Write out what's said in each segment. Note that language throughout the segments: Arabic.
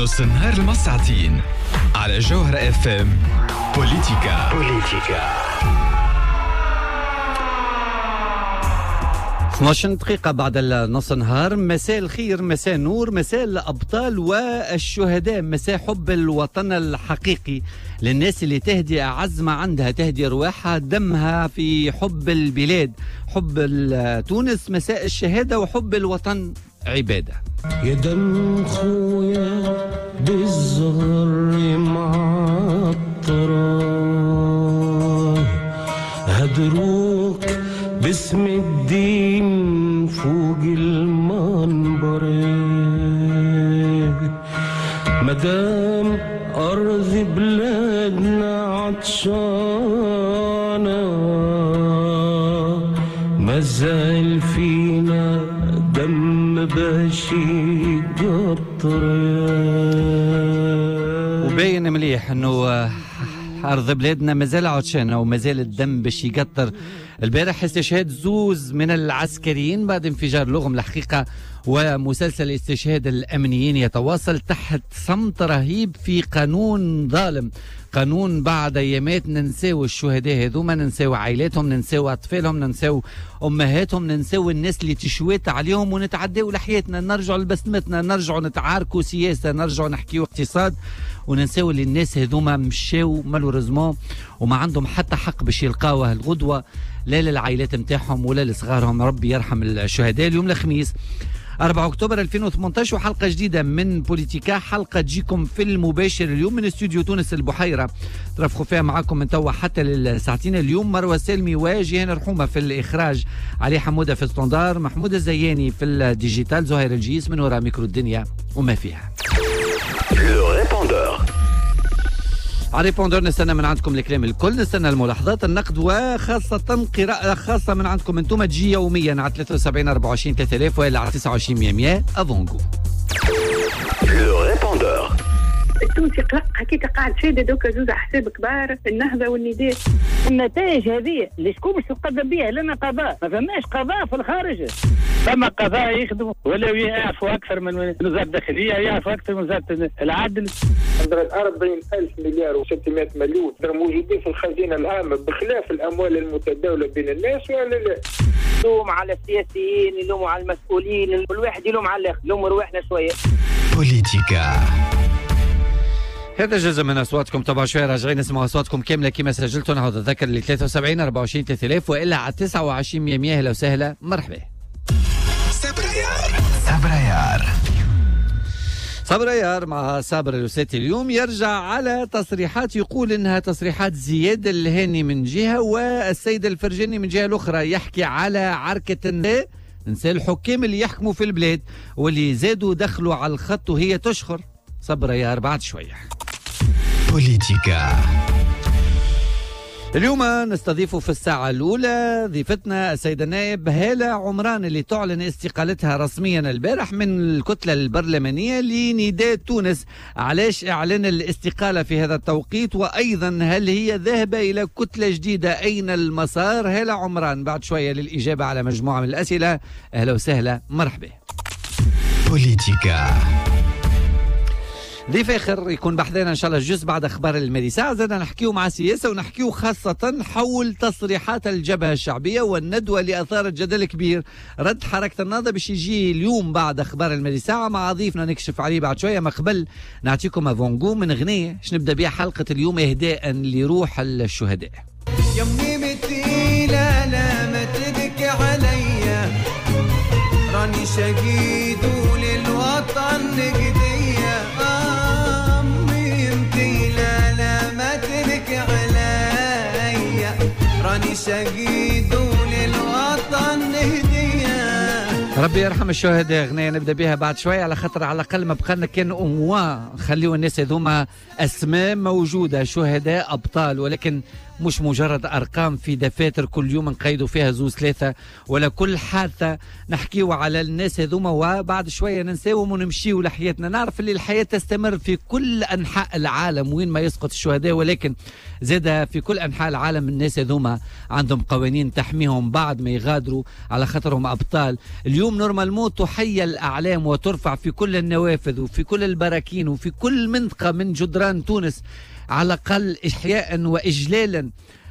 نص النهار المساعتين على جوهرة اف ام. بوليتيكا 12 دقيقة بعد نص النهار. مساء الخير، مساء النور، مساء الأبطال والشهداء، مساء حب الوطن الحقيقي للناس اللي تهدي أعز ما عندها، تهدي رواحها دمها في حب البلاد، حب تونس، مساء الشهادة وحب الوطن عبادة. يا دم خويا بالزهر معطرة هدروك باسم الدين فوق المنبر، مدام أرض بلادنا عطشانة مازال فينا دم باشي قطر. وباين مليح انه أرض بلادنا مازال عطشانة ومازال الدم باش يقطر. البارح استشهاد زوز من العسكريين بعد انفجار لغم الحقيقة، ومسلسل استشهاد الأمنيين يتواصل تحت صمت رهيب في قانون ظالم، قانون بعد أيامات ننساو الشهداء هذوما، ننساو عائلاتهم، ننساو أطفالهم، ننساو أمهاتهم، ننساو الناس اللي تشويت عليهم ونتعداو لحياتنا، نرجعوا لبسمتنا، نرجعوا نتعاركوا سياسة، نرجعوا نحكيوا اقتصاد، وننساو اللي الناس هذوما مشاو مالوريزمون وما عندهم حتى حق باش يلقاوه الغدوة، لا للعائلات متاعهم ولا لصغارهم. ربي يرحم الشهداء. اليوم الخميس 4 أكتوبر 2018 وحلقة جديدة من بوليتيكا، حلقة تجيكم في المباشر اليوم من استوديو تونس البحيرة، ترافقوا فيها معكم من توا حتى للساعتين. اليوم مروى سالمي وجيهان رحومة في الإخراج، علي حمودة في الستاندار، محمود الزياني في الديجيتال، زهير الجيس من وراء ميكرو الدنيا وما فيها. على ريبوندور نستنى من عندكم الكلام الكل، نستنى الملاحظات، النقد، وخاصة قراءة خاصة من عندكم انتم تجي يوميا على 73 24 3000 ولا على 29 100 افونغو. التونسي هكيك قاعد شادة دوكا زوز احساب كبار، النهضه والنداء. النتائج هذه اللي شكون باش تقدم بها؟ لنا قضاء، ما فماش قضاء في الخارج. فما قضاء يخدموا ولا يعرفوا اكثر من وزاره الداخليه، يعرفوا اكثر من وزاره العدل. 40,000 مليار و600 مليون موجودين في الخزينه العامه بخلاف الاموال المتداوله بين الناس، ولا لا؟ يلوم على السياسيين، يلوموا على المسؤولين، كل واحد يلوم على الاخر، يلوموا رواحنا شويه. بوليتيكا. هذا جزء من اصواتكم، طبعا شويه راجعين نسمع اصواتكم كامله كما سجلتوا. نعود نذكر ل 73 24 3000 والا على 29 100. اهلا وسهلا، مرحبا. صبر يار مع صابر الوساتي اليوم يرجع على تصريحات يقول انها تصريحات زياد الهاني من جهه والسيد الفرجاني من جهه الاخرى، يحكي على عركه نساء الحكام اللي يحكموا في البلاد واللي زادوا دخلوا على الخط وهي تشخر. صبر يار بعد شويه. بوليتيكا. اليوم نستضيف في الساعة الأولى ضيفتنا السيدة النائب هالة عمران اللي تعلن استقالتها رسميا البارح من الكتلة البرلمانية لنداء تونس. علاش إعلان الاستقالة في هذا التوقيت؟ وأيضا هل هي ذاهبة إلى كتلة جديدة؟ أين المسار؟ هالة عمران بعد شوية للإجابة على مجموعة من الأسئلة. أهلا وسهلا، مرحبا. بوليتيكا. ضيف اخر يكون بحذنا ان شاء الله الجزء بعد اخبار المالي ساعه، زاد نحكيو مع السياسه ونحكيو خاصه حول تصريحات الجبهه الشعبيه والندوه اللي اثارت جدل كبير. رد حركه النهضه باش يجي اليوم بعد اخبار المالي ساعه مع ضيفنا نكشف عليه بعد شويه. ما قبل نعطيكم افونغو من اغنيه باش نبدا بها حلقه اليوم اهداء لروح الشهداء. يمي مثيلة لا ما تبكي عليا، راني شهيد وللوطن نقدية. أمي مثيلة لا ما تبكي عليا، راني شهيد وللوطن نهدية. ربي يرحم الشهداء. اغنيه نبدا بها بعد شويه على خاطر على الاقل ما بقى لنا كان خليوا الناس هذوما اسماء موجوده، شهداء ابطال، ولكن مش مجرد أرقام في دفاتر كل يوم نقيدوا فيها زوز ثلاثة، ولا كل حادثة نحكيوا على الناس هذوما وبعد شوية ننساوهم ونمشيوا لحياتنا. نعرف اللي الحياة تستمر في كل أنحاء العالم وين ما يسقط الشهداء، ولكن زاد في كل أنحاء العالم الناس هذوما عندهم قوانين تحميهم بعد ما يغادروا على خاطرهم أبطال. اليوم نورمالمون تحيى الأعلام وترفع في كل النوافذ وفي كل البراكين وفي كل منطقة من جدران تونس، على الأقل إحياء وإجلالا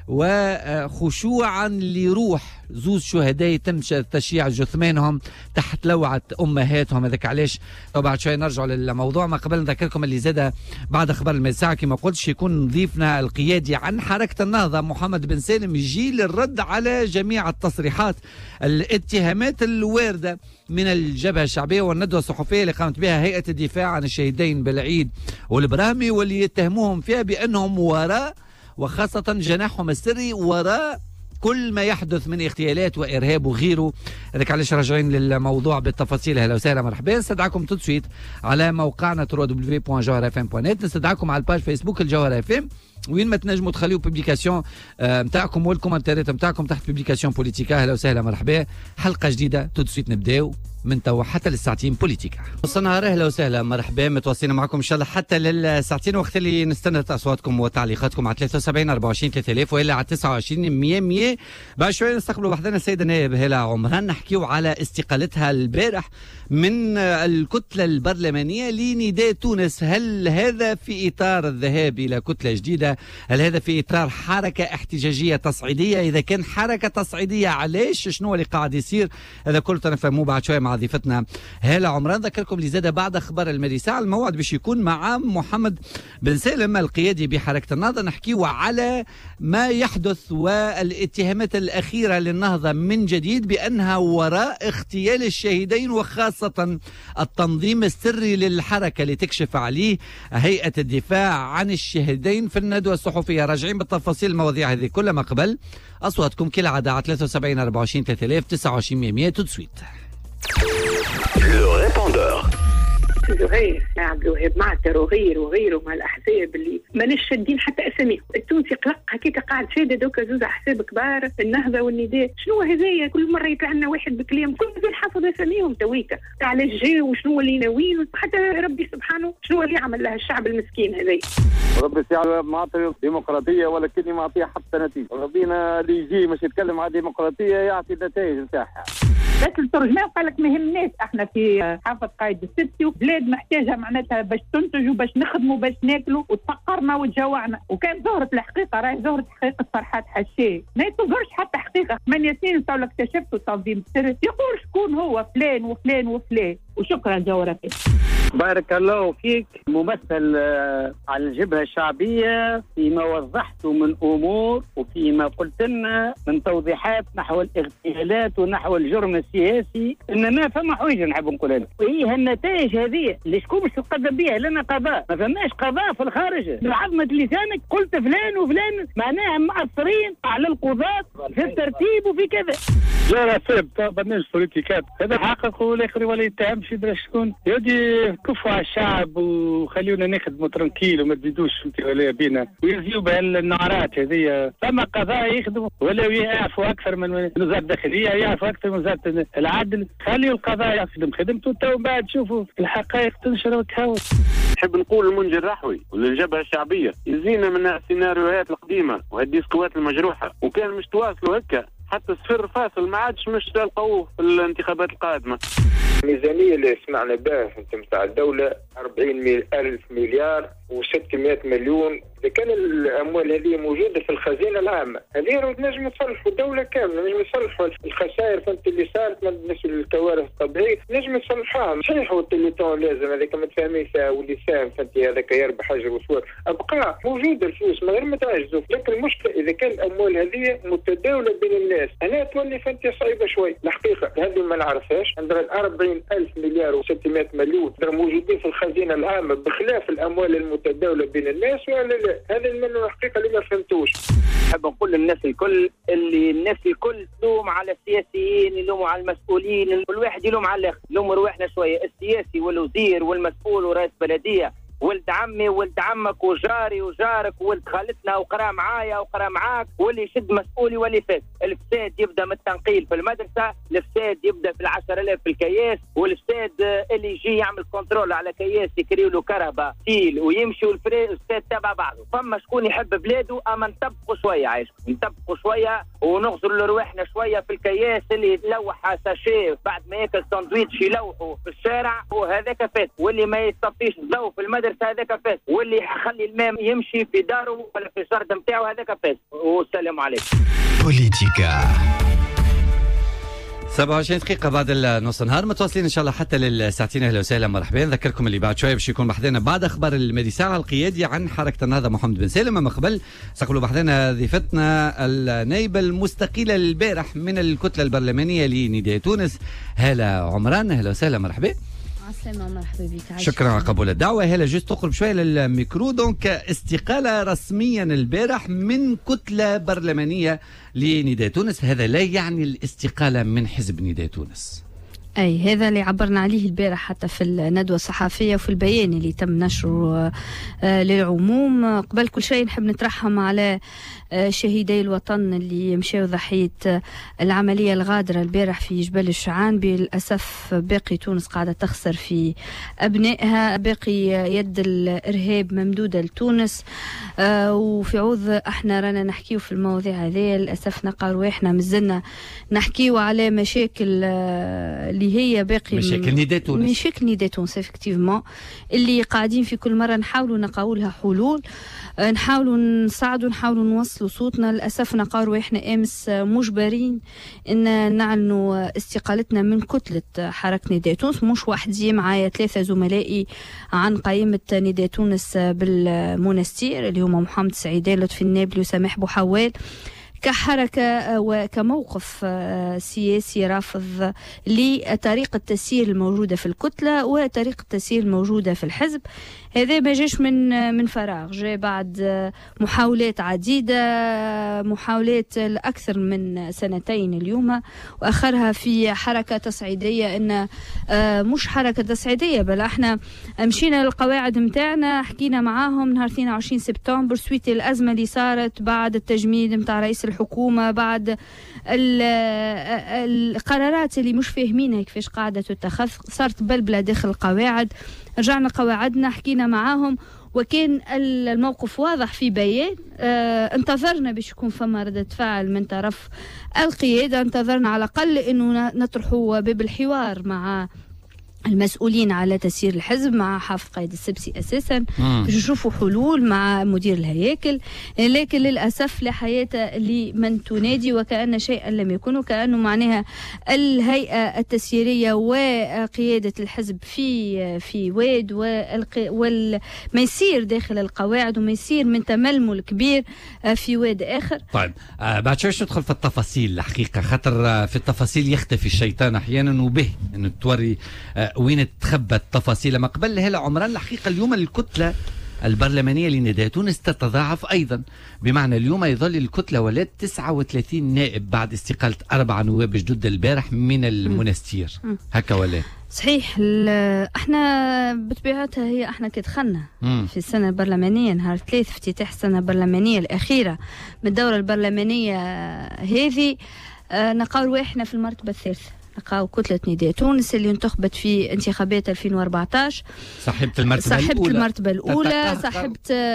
وخشوعا لروح زوز شهداء يتم تشييع جثمانهم تحت لوعة أمهاتهم. هذاك علاش بعد شوي نرجع للموضوع. ما قبل نذكركم اللي زاد بعد أخبار المساء كما قلتش يكون ضيفنا القيادي عن حركة النهضة محمد بن سالم يجي للرد على جميع التصريحات الاتهامات الواردة من الجبهة الشعبية والندوة الصحفية اللي قامت بها هيئة الدفاع عن الشهيدين بالعيد والبراهمي، واللي يتهموهم فيها بأنهم وراء وخاصة جناحهم السري وراء كل ما يحدث من اغتيالات وإرهاب وغيره. هذاك علاش راجعين للموضوع بالتفاصيل. هلا وسهلا مرحبا. نستدعاكم تسويت على موقعنا www.jawharfm.net، نستدعاكم على الباج فيسبوك الجوهر اف ام، وين ما تنجموا تخليوا بوبليكاسيون نتاعكم والكومنتات نتاعكم تحت بوبليكاسيون بوليتيكا. هلا وسهلا مرحبا. حلقة جديدة تسويت نبداو من توا حتى للساعتين بوليتيكا. وصلنا اهلا وسهلا مرحبا، متواصلين معكم ان شاء الله حتى للساعتين، وقت اللي نستنى اصواتكم وتعليقاتكم على 73 24 3000 والا على 29 100 100. بعد شويه نستقبلوا وحدنا السيده نائب هلا عمران، نحكيو على استقالتها البارح من الكتله البرلمانيه لنداء تونس. هل هذا في اطار الذهاب الى كتله جديده؟ هل هذا في اطار حركه احتجاجيه تصعيديه؟ اذا كان حركه تصعيديه علاش؟ شنو اللي قاعد يصير؟ هذا كله نفهموه بعد شويه مع ضيفتنا هالة عمران. ذكركم اللي زاد بعد اخبار المريساع الموعد باش يكون مع محمد بن سالم القيادي بحركه النهضه، نحكيو على ما يحدث والاتهامات الاخيره للنهضه من جديد بانها وراء اغتيال الشهيدين، وخاصه التنظيم السري للحركه اللي تكشف عليه هيئه الدفاع عن الشهيدين في الندوه الصحفيه. راجعين بالتفاصيل المواضيع هذه كلها. ما قبل اصواتكم كالعاده على 73 24 3000 29 100 تسويت. Le répondeur. زهير عبد الوهاب معتر وغيره مع الاحزاب اللي ماناش شادين حتى اساميهم. التونسي قلق هكاك قاعد شاده دوكا زوز احزاب كبار، النهضه والنداء. شنو هذايا؟ كل مره يطلع لنا واحد بكلام كل زول حافظ اساميهم تويكا تاع علاش جاو وشنو اللي ناويين، حتى ربي سبحانه شنو اللي عمل لها الشعب المسكين هذايا. ربي سي معطي ديمقراطيه ولكن ما عطيها حتى نتيجه. ربنا اللي يجي مش يتكلم على ديمقراطيه يعطي النتائج نتاعها. بس الترجمان قال لك ما يهمناش، احنا في حافظ قايد السبتي وبلاد محتاجه معناتها باش تنتج وباش نخدموا باش ناكلوا وتفقرنا وتجوعنا. وكان ظهرت الحقيقه، راهي ظهرت حقيقه فرحات حشاه، ما يتظهرش حتى حقيقه. 8 سنين تو اكتشفتوا تنظيم سري يقول شكون هو فلان وفلان وفلان. وشكرا جوهر. بارك الله فيك ممثل على الجبهة الشعبية فيما وضحته من أمور وفيما قلت لنا من توضيحات نحو الاغتيالات ونحو الجرم السياسي. إنما فما حويجة نحب نقول لك، وهي النتائج هذه اللي شكون باش تقدم بها لنا قضاء. ما فماش قضاء في الخارج. بعظمة لسانك قلت فلان وفلان معناها مؤثرين على القضاة في الترتيب وفي كذا. لا لا سيب برنامج بوليتيكات هذا حقق والاخر ولا يتهم شي درا شكون يدي كفوا على الشعب وخليونا نخدموا ترنكيل وما تزيدوش انت ولا بينا ويزيوا بهالنعرات هذه. فما قضاء يخدموا ولا يعرفوا اكثر من وزاره الداخليه، يعرفوا اكثر من وزاره العدل. خليوا القضاء يخدم خدمته تو بعد شوفوا الحقائق تنشر وتهاوت. نحب نقول المنجي الرحوي وللجبهه الشعبيه يزينا من السيناريوهات القديمه وهالديسكوات المجروحه، وكان مش تواصلوا هكا حتى صفر فاصل ما عادش مش تلقوه في الانتخابات القادمه. الميزانيه اللي سمعنا بها نتاع الدوله 40,000 مليار و600 مليون. إذا كان الأموال هذه موجودة في الخزينة العامة هذه نجم نصلحوا الدولة كاملة، نجم نصلحوا الخسائر اللي صارت بالنسبة للكوارث الطبيعية نجم نصلحوها. صحيح والتليتون لازم هذاك ما تفهميش واللي ساهم هذاك يربح أجر وصور أبقى موجودة الفلوس من غير ما تعجزوا. لكن المشكلة إذا كان الأموال هذه متداولة بين الناس أنا تولي صعيبة شوي. الحقيقة هذه ما نعرفهاش. عندنا 40,000 مليار و600 مليون موجودين في الخزينة العامة بخلاف الأموال المتداولة بين الناس ولا لا؟ هذا من الحقيقة اللي ما فهمتوش. نحب نقول للناس الكل اللي الناس الكل تلوم على السياسيين، يلوموا على المسؤولين، كل واحد يلوم على الاخر. نلوموا رواحنا شويه. السياسي والوزير والمسؤول ورئيس بلديه ولد عمي ولد عمك وجاري وجارك وولد خالتنا وقرا معايا وقرا معاك، واللي يشد مسؤولي واللي فات. الفساد يبدا من التنقيل في المدرسه، الفساد يبدا في 10,000 في الكياس، والفساد اللي يجي يعمل كنترول على كياس يكريو له كهرباء تيل ويمشي، والفساد تبع بعضه. فما شكون يحب بلاده، اما نطبقوا شويه عايشكم، نطبقوا شويه ونغزروا لروحنا شويه في الكياس اللي يلوح ساشيه بعد ما ياكل ساندويتش يلوحوا في الشارع، وهذاك فات. واللي ما يصفيش الضوء في المدرسه هذاك فات، واللي يخلي الماء يمشي في داره ولا في الجرد نتاعو هذاك فات. والسلام عليكم. بوليتيكا 27 دقيقة بعد نص النهار، متواصلين إن شاء الله حتى للساعتين. أهلا وسهلا مرحبا. نذكركم اللي بعد شوية باش يكون بحثنا بعد أخبار المدي ساعة القيادي عن حركة النهضة محمد بن سالم. أما قبل سنقولوا بحثنا ضيفتنا النائبة المستقيلة البارح من الكتلة البرلمانية لنداء تونس هالة عمران. أهلا وسهلا مرحبا. السلامة مرحبا بك. شكرا على قبول الدعوة. هلا جست تقرب شوية للميكرو. دونك استقالة رسميا البارح من كتلة برلمانية لنداء تونس، هذا لا يعني الاستقالة من حزب نداء تونس. أي هذا اللي عبرنا عليه البارح حتى في الندوة الصحفية وفي البيان اللي تم نشره للعموم. قبل كل شيء نحب نترحم على شهيدي الوطن اللي مشاو ضحية العملية الغادرة البارح في جبل الشعان. بالأسف باقي تونس قاعدة تخسر في أبنائها، باقي يد الإرهاب ممدودة لتونس. وفي عوض احنا رانا نحكيو في المواضيع هذه، للأسف نلقى رواحنا مازلنا نحكيو على مشاكل اللي هي باقي مشاكل نداء تونس، مشاكل نداء تونس افكتيفمون، اللي قاعدين في كل مرة نحاولوا نلقاو لها حلول، نحاولوا نساعدوا، نحاولوا نوصلوا صوتنا. للأسف نقاروا إحنا أمس مجبرين إن نعلنوا استقالتنا من كتلة حركة نداء تونس. مش وحدي، معايا 3 زملائي عن قائمة نداء تونس بالمنستير اللي هما محمد سعيدي، لطفي النابلي، وسماح بوحوال. كحركة وكموقف سياسي رافض لطريقة التسيير الموجودة في الكتلة وطريقة التسيير الموجودة في الحزب. هذا ما جاش من فراغ، جاء بعد محاولات عديدة، محاولات لأكثر من 2 اليوم، وآخرها في حركة تصعيدية. إن مش حركة تصعيدية، بل احنا مشينا للقواعد متاعنا، حكينا معاهم نهار 22 سبتمبر سويت الأزمة اللي صارت بعد التجميد متاع رئيس الحكومة، بعد القرارات اللي مش فاهمينها كيفاش قاعدة تتخذ، صارت بلبلة داخل القواعد. رجعنا قواعدنا، حكينا معاهم، وكان الموقف واضح في بيان. انتظرنا باش يكون فما ردة فعل من طرف القيادة، انتظرنا على الأقل أنه نطرحوا باب الحوار مع المسؤولين على تسيير الحزب، مع حافظ قايد السبسي أساسا، باش نشوفوا حلول مع مدير الهياكل. لكن للأسف لا حياة لمن تنادي، وكأن شيئا لم يكن، وكأنه معناها الهيئة التسييرية وقيادة الحزب في واد، ما يصير داخل القواعد وما يصير من تململ كبير في واد آخر. طيب بعد شوي ندخل في التفاصيل الحقيقة، خاطر في التفاصيل يختفي الشيطان أحيانا، وبه أنه توري وين تخبى التفاصيل. ما قبل هلا عمران الحقيقة اليوم الكتلة البرلمانية لنداء تونس تتضاعف أيضا، بمعنى اليوم يظل الكتلة ولات 39 نائب بعد استقالة 4 نواب جدد البارح من المنستير. هكا ولا صحيح. احنا بطبيعتها هي احنا كدخلنا في السنة البرلمانية نهار 3 افتتاح السنة البرلمانية الأخيرة من الدورة البرلمانية هذه، نقاو احنا في المرتبة الثالثة، نلقاو كتلة نداء تونس اللي انتخبت في انتخابات 2014، صاحبة المرتبة الأولى، صاحبة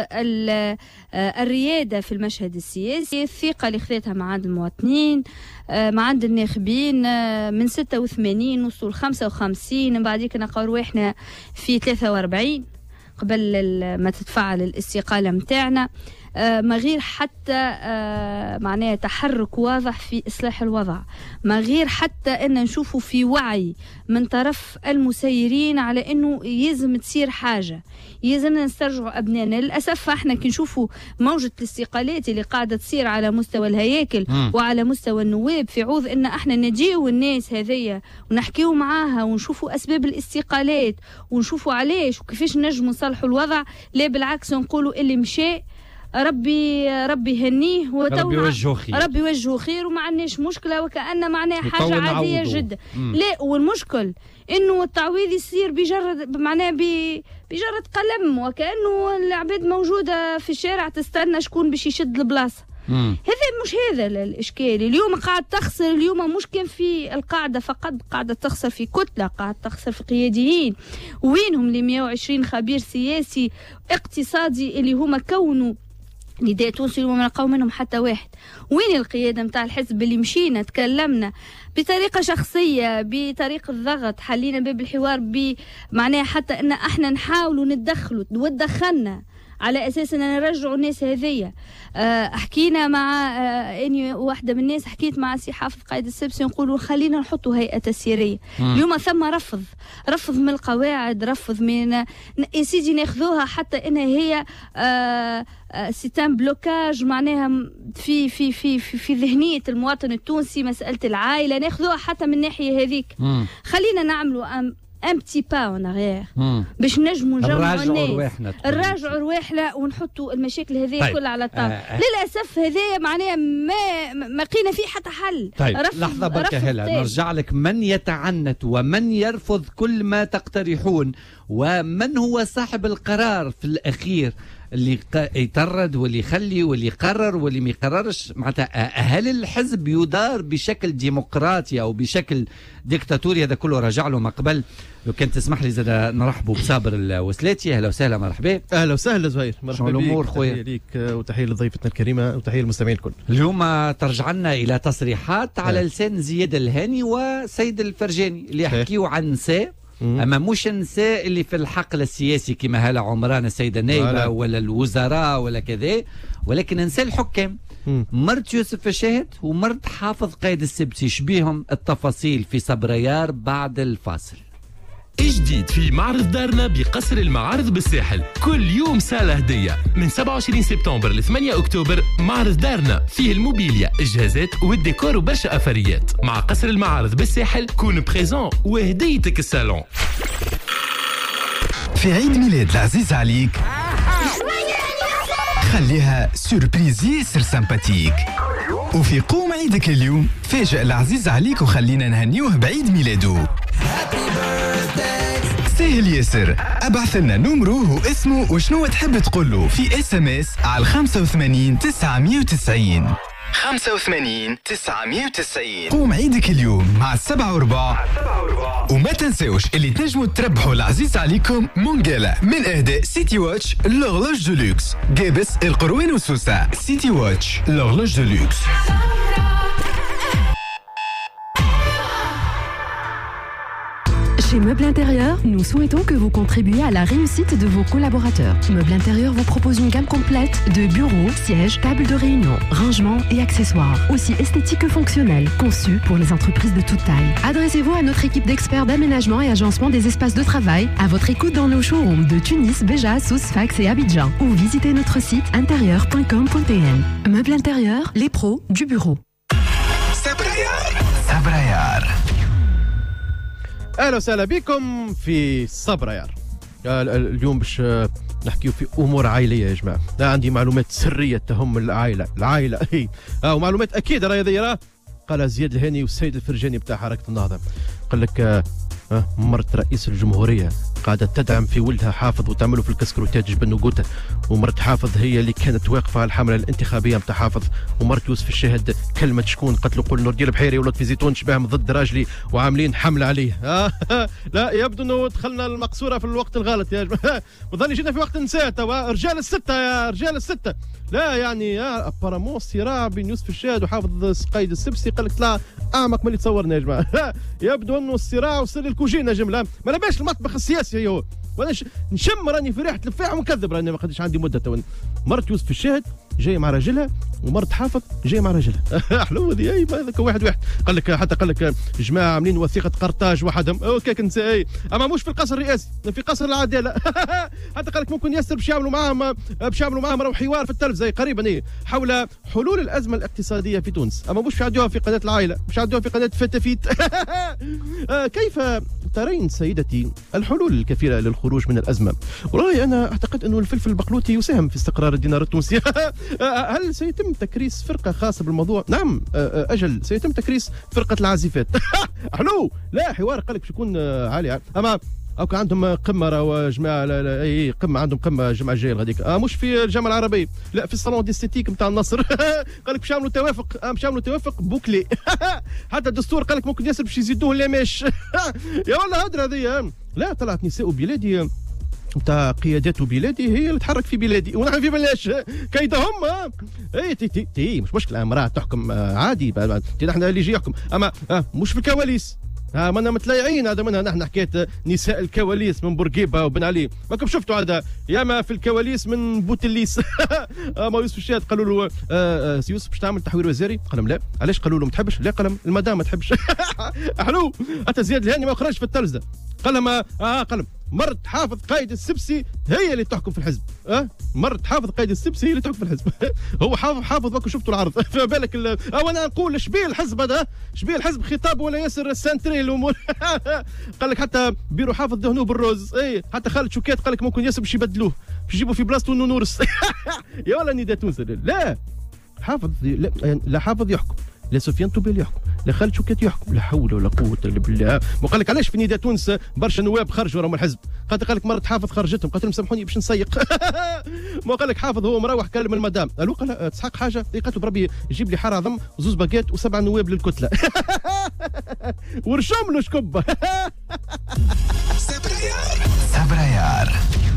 الريادة في المشهد السياسي، الثقة اللي خذتها مع عند المواطنين، مع عند الناخبين، من 86 وصول 55، بعديك نلقاو احنا في 43 قبل ما تتفعل الاستقالة متاعنا. ما غير حتى معناها تحرك واضح في إصلاح الوضع، ما غير حتى أن نشوفوا في وعي من طرف المسيرين على أنه يلزم تصير حاجة، يلزم نسترجعوا أبنائنا. للأسف احنا كي نشوفوا موجة الاستقالات اللي قاعدة تصير على مستوى الهياكل وعلى مستوى النواب، في عوض أن احنا نجيو الناس هذية ونحكيو معاها ونشوفوا أسباب الاستقالات ونشوفوا علاش وكيفاش نجموا نصلحوا الوضع، لا بالعكس نقولوا اللي مشى ربي يهنيه ربي يوجهه خير، ربي يوجهه خير، وما عندناش مشكله، وكأن معناها حاجه عاديه جدا. لا، والمشكل انه التعويض يصير بجرد معناه بجرد قلم، وكأنه العباد موجوده في الشارع تستنى شكون باش يشد البلاصه. هذا مش هذا الاشكال. اليوم قاعد تخسر، اليوم مش كان في القاعده فقط، قاعده تخسر في كتله، قاعده تخسر في قياديين. وينهم ال 120 خبير سياسي اقتصادي اللي هما كونوا نداء تونسي وما نلقاو منهم حتى واحد؟ وين القياده نتاع الحزب اللي مشينا تكلمنا بطريقه شخصيه، بطريقه ضغط، حلينا باب الحوار معناها حتى ان احنا نحاولوا ندخلوا ودخلنا على اساس ان نرجعوا الناس هذيا. حكينا مع اني واحده من الناس، حكيت مع سي حافظ قايد السبسي، نقولوا خلينا نحطوا هيئه تسييريه. اليوم ثم رفض من القواعد، رفض من يا سيدي ناخذوها حتى انها هي سيتان بلوكاج معناها في في في في, في ذهنيه المواطن التونسي، مساله العائله ناخذوها حتى من الناحيه هذيك. خلينا نعملوا ان بتي با اون اغير باش نجموا نجمعوا الناس، نراجعوا رواحنا ونحطوا المشاكل هذه كلها على الطاوله. للاسف هذايا معناها ما لقينا فيه حتى حل. طيب لحظه بركه هلا نرجع لك. من يتعنت ومن يرفض كل ما تقترحون، ومن هو صاحب القرار في الاخير اللي يطرد واللي يخلي واللي يقرر واللي ما يقررش؟ معناتها هل الحزب يدار بشكل ديمقراطي او بشكل ديكتاتوري؟ هذا كله راجع له ما قبل. لو كان تسمح لي زاد نرحبوا بصابر الوسلاتي. اهلا وسهلا، مرحبا. اهلا وسهلا زهير، مرحبا بك. الامور خويا؟ تحيه ليك وتحيه لضيفتنا الكريمه وتحيه للمستمعين الكل. اليوم ترجع لنا الى تصريحات على لسان زياد الهاني وسيد الفرجاني اللي يحكيوا عن نساء، اما مش النساء اللي في الحقل السياسي كما هلا عمران السيده نايبه ولا الوزراء ولا كذا، ولكن نساء الحكام. مرت يوسف الشاهد ومرت حافظ قايد السبسي، شبيهم التفاصيل في صبريار بعد الفاصل. جديد في معرض دارنا بقصر المعارض بالساحل، كل يوم سالة هدية. من 27 سبتمبر ل 8 أكتوبر معرض دارنا فيه الموبيليا، الجهازات والديكور وبرشا أثريات. مع قصر المعارض بالساحل كون بريزون وهديتك الصالون. في عيد ميلاد العزيز عليك خليها سوربريز ياسر سمباتيك. وفي قوم عيدك اليوم فاجئ العزيز عليك وخلينا نهنيوه بعيد ميلاده. سهل ياسر، ابعث لنا نمره واسمه وشنو تحب تقول له في اس ام اس على 85 990 85 990. قوم عيدك اليوم مع 7 و4. وما تنساوش اللي تنجموا تربحوا العزيز عليكم مونجالا من اهداء سيتي واتش لورلوج دو لوكس. قابس القروين وسوسة. سيتي واتش لورلوج دو لوكس. Chez Meubles Intérieurs, nous souhaitons que vous contribuiez à la réussite de vos collaborateurs. Meubles Intérieurs vous propose une gamme complète de bureaux, sièges, tables de réunion, rangements et accessoires, aussi esthétiques que fonctionnels, conçus pour les entreprises de toute taille. Adressez-vous à notre équipe d'experts d'aménagement et agencement des espaces de travail, à votre écoute dans nos showrooms de Tunis, Béja, Sousse, Sfax et Abidjan, ou visitez notre site intérieur.com.tn. Meubles Intérieurs, les pros du bureau. صبريار. اهلا وسهلا بكم في صبريار. اليوم باش نحكيو في امور عائليه يا جماعه. عندي معلومات سريه تهم العائله ومعلومات اكيد راهي هذه. قال زياد الهاني والسيد الفرجاني بتاع حركه النهضه، قال لك مرت رئيس الجمهوريه قاعده تدعم في ولدها حافظ وتعمله في الكسكروتات جبن وقوته، ومرت حافظ هي اللي كانت واقفه على الحمله الانتخابيه نتاع حافظ. ومرت يوسف الشاهد كلمه شكون قتلوا قول نور الدين البحيري ولطفي زيتون شباهم ضد راجلي وعاملين حمله عليه. لا يبدو انه دخلنا المقصوره في الوقت الغلط يا جماعه. وظل جينا في وقت نساء توا. رجال السته يا رجال السته. لا يعني ابارامون صراع بين يوسف الشاهد وحافظ قايد السبسي قال لك طلع اعمق من اللي تصورنا يا جماعه. يبدو انه الصراع وصل الكوجينه جمله ما لباش المطبخ السياسي هو. وانا نشم راني في ريحه الفاح ونكذب راني ما قدش عندي مده تو. مرت يوسف الشاهد جاي مع راجلها ومرت حافظ جاي مع راجلها. حلوه دي. اي هذاك واحد قال لك حتى قال لك جماعه عاملين وثيقه قرطاج وحدهم. اوكي كنسى اما مش في القصر الرئاسي في قصر العداله. حتى قال لك ممكن ياسر باش يعملوا معاهم حوار في التلفزه قريبا حول حلول الازمه الاقتصاديه في تونس. اما مش يعدوها في قناه العائله، مش يعدوها في قناه فتافيت. كيف ترين سيدتي الحلول الكثيرة للخروج من الأزمة. والله أنا أعتقد أنه الفلفل البقلوطي يساهم في استقرار الدينار التونسي. هل سيتم تكريس فرقة خاصة بالموضوع؟ نعم أجل سيتم تكريس فرقة العازفات. حلو. لا حوار قال لك باش يكون عالي. أما أو كان عندهم قمة راهو جماعة أي قمة عندهم قمة الجمعة الجاية غاديك مش في الجامعة العربية لا في الصالون ديستيتيك نتاع النصر. قال لك باش يعملوا توافق باش يعملوا توافق بوكلي. حتى الدستور قال لك ممكن ياسر باش يزيدوه اللاماش. يا والله هدرة هذه. لا طلعت نساء بلادي نتاع قيادات بلادي هي اللي تحرك في بلادي ونحن في بلاش كيدهم. اي تي مش مشكلة امرأة تحكم عادي نحن اللي يجي يحكم اما مش في الكواليس. مانا متلايعين هذا منها نحن حكايه نساء الكواليس من بورقيبه وبن علي ماكم شفتوا هذا ياما في الكواليس من بوتليس. ما يوسف الشاد قالوا له يوسف باش تعمل تحوير وزاري قال لهم لا. علاش قالوا له ما تحبش؟ لا قال المدام ما تحبش. حلو. حتى زياد الهاني ما خرجش في التلفزه قال لهم قال لهم مرت حافظ قائد السبسي هي اللي تحكم في الحزب. مرت حافظ قائد السبسي هي اللي تحكم في الحزب. هو حافظ باكو شفتوا العرض. فما بالك وانا نقول شبيه الحزب هذا شبيه الحزب خطاب ولا ياسر السنتري الامور. قال لك حتى بيرو حافظ دهنوه بالروز. اي حتى خالد شوكات قال لك ممكن ياسر باش يبدلوه باش يجيبوا في بلاصته نورس. يا ولا نداء تونس لا حافظ لا حافظ يحكم لا سفيان طوبيل يحكم لا خالد شوكات يحكم لا حول ولا قوه الا بالله. وقال لك علاش في نداء تونس برشا نواب خرجوا راهم الحزب قال لك مرت حافظ خرجتهم قالت لهم سامحوني باش نسيق. ما قال لك حافظ هو مروح كلم المدام قالوا قال تسحق حاجه قالت بربي جيب لي حار عظم وزوز باكيت وسبع نواب للكتله. ورشم له شكبه. سبريار.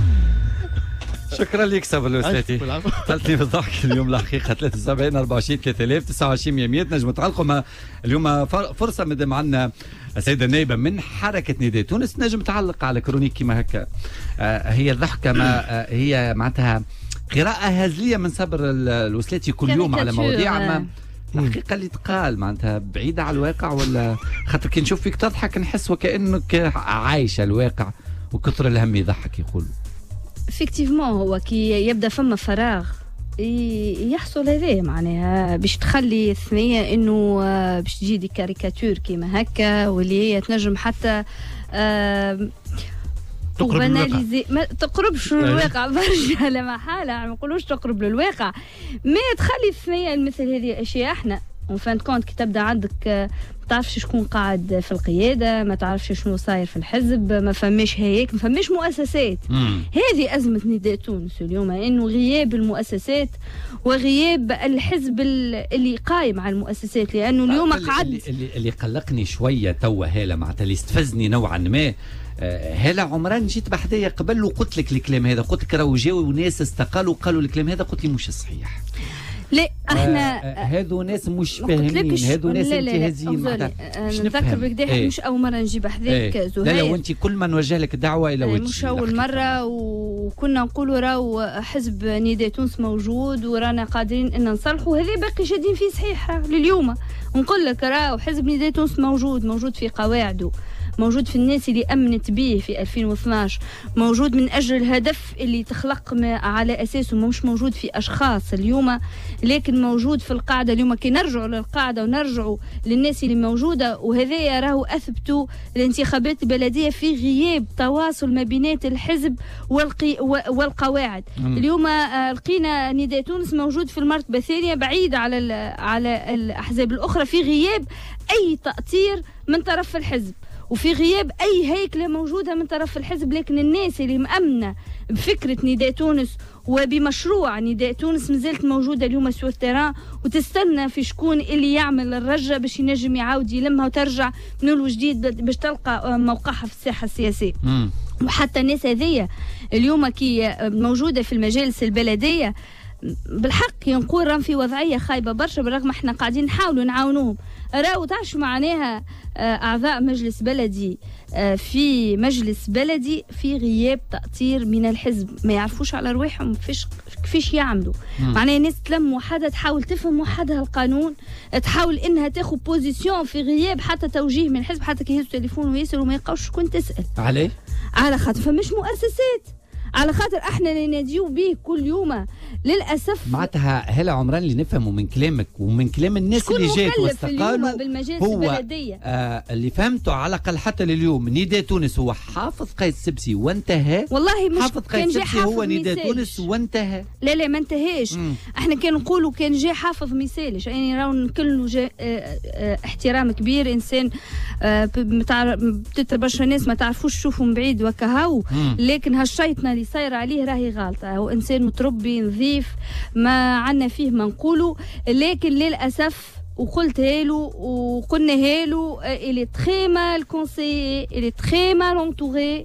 شكرا لك صابر الاستاذي قتلتني بالضحك اليوم الحقيقه. 73 24 3000 29 100 نجموا تعلقوا مع اليوم فرصه مادام عندنا السيده النائبه من حركه نداء تونس نجم تعلق على كرونيك كما هكا. هي الضحكه ما هي معناتها قراءه هزليه من صبر الوسلاتي كل يوم على مواضيع ما الحقيقه اللي تقال معناتها بعيده على الواقع ولا خاطر كي نشوف فيك تضحك نحس وكانك عايشه الواقع وكثر الهم يضحك يقولوا. افكتيفمون هو كي يبدا فما فراغ يحصل هذا معناها باش تخلي الثنيه انه باش تجي دي كاريكاتور كيما هكا واللي هي تنجم حتى تقرب للواقع. ما تقربش للواقع برشا لا محاله ما نقولوش تقرب للواقع ما تخلي الثنيه مثل هذه الاشياء. احنا وفان كونت كي تبدا عندك ما تعرفش شكون قاعد في القياده ما تعرفش شنو صاير في الحزب ما فماش هيك ما فماش مؤسسات. هذه ازمه نداء تونس اليوم انه غياب المؤسسات وغياب الحزب اللي قايم على المؤسسات لانه اليوم قعد اللي قلقني شويه توا هاله معناتها اللي استفزني نوعا ما. هلا عمران جيت بحذايا قبل وقلت لك الكلام هذا قلت لك راهو جاوا ناس استقالوا وقالوا الكلام هذا قلت لي مش صحيح. لا احنا هذو ناس مش فاهمين هذو ناس انتهازيين. نذكر بكدا مش اول مره نجيب حذاك زهير. لا وانت كل ما نوجه لك دعوه الى وجهي مش اول مره وكنا نقولوا راهو حزب نداء تونس موجود ورانا قادرين ان نصلحوا هذا باقي شادين فيه صحيح لليوم. ونقول لك راهو حزب نداء تونس موجود في قواعده موجود في الناس اللي أمنت به في 2012 موجود من أجل الهدف اللي تخلق على أساسه مش موجود في أشخاص اليوم لكن موجود في القاعدة. اليوم كي نرجعوا للقاعدة ونرجعوا للناس اللي موجودة وهذا راهو أثبتوا الانتخابات البلدية في غياب تواصل ما بينات الحزب والقواعد. اليوم لقينا نداء تونس موجود في المرتبة الثانية بعيد على الأحزاب الأخرى في غياب أي تأطير من طرف الحزب وفي غياب أي هيكلة موجودة من طرف الحزب. لكن الناس اللي مأمنة بفكرة نداء تونس وبمشروع نداء تونس مازالت موجودة اليوم سور تيران وتستنى في شكون اللي يعمل الرجة باش ينجم يعاود يلمها وترجع من الوجديد باش تلقى موقعها في الساحة السياسية. وحتى الناس هذية اليوم كي موجودة في المجالس البلدية بالحق ينقول راهم في وضعية خايبة برشا بالرغم احنا قاعدين نحاولوا نعاونوهم. راهو تعرفش معناها أعضاء مجلس بلدي في مجلس بلدي في غياب تأطير من الحزب ما يعرفوش على رواحهم كيفاش يعملوا. معناها الناس تلم وحدها تحاول تفهم وحدها القانون تحاول انها تاخذ بوزيسيون في غياب حتى توجيه من الحزب حتى كي يهزوا تليفون ويسألوا وما يلقاوش شكون تسأل عليه على خاطر فماش مؤسسات على خاطر احنا اللي ناديو به كل يوم للاسف. معناتها هلا عمران اللي نفهمه من كلامك ومن كلام الناس اللي جات واستقالوا هو اللي فهمته على الاقل حتى لليوم نداء تونس هو حافظ قايد السبسي وانتهى. والله مش حافظ قايد السبسي هو نداء تونس وانتهى. لا ما انتهاش. احنا كان نقولوا كان جاي حافظ مثالش، يعني راهو كله احترام كبير، انسان برشا ناس ما تعرفوش تشوفوا من بعيد وكهو، لكن هالشيطنه اللي صاير عليه راهي غالطه. هو انسان متربي نظيف ما عنا فيه ما نقولوا، لكن للاسف وقلت هالو وقلنا هالو il est très mal conseillé, il est très mal entouré.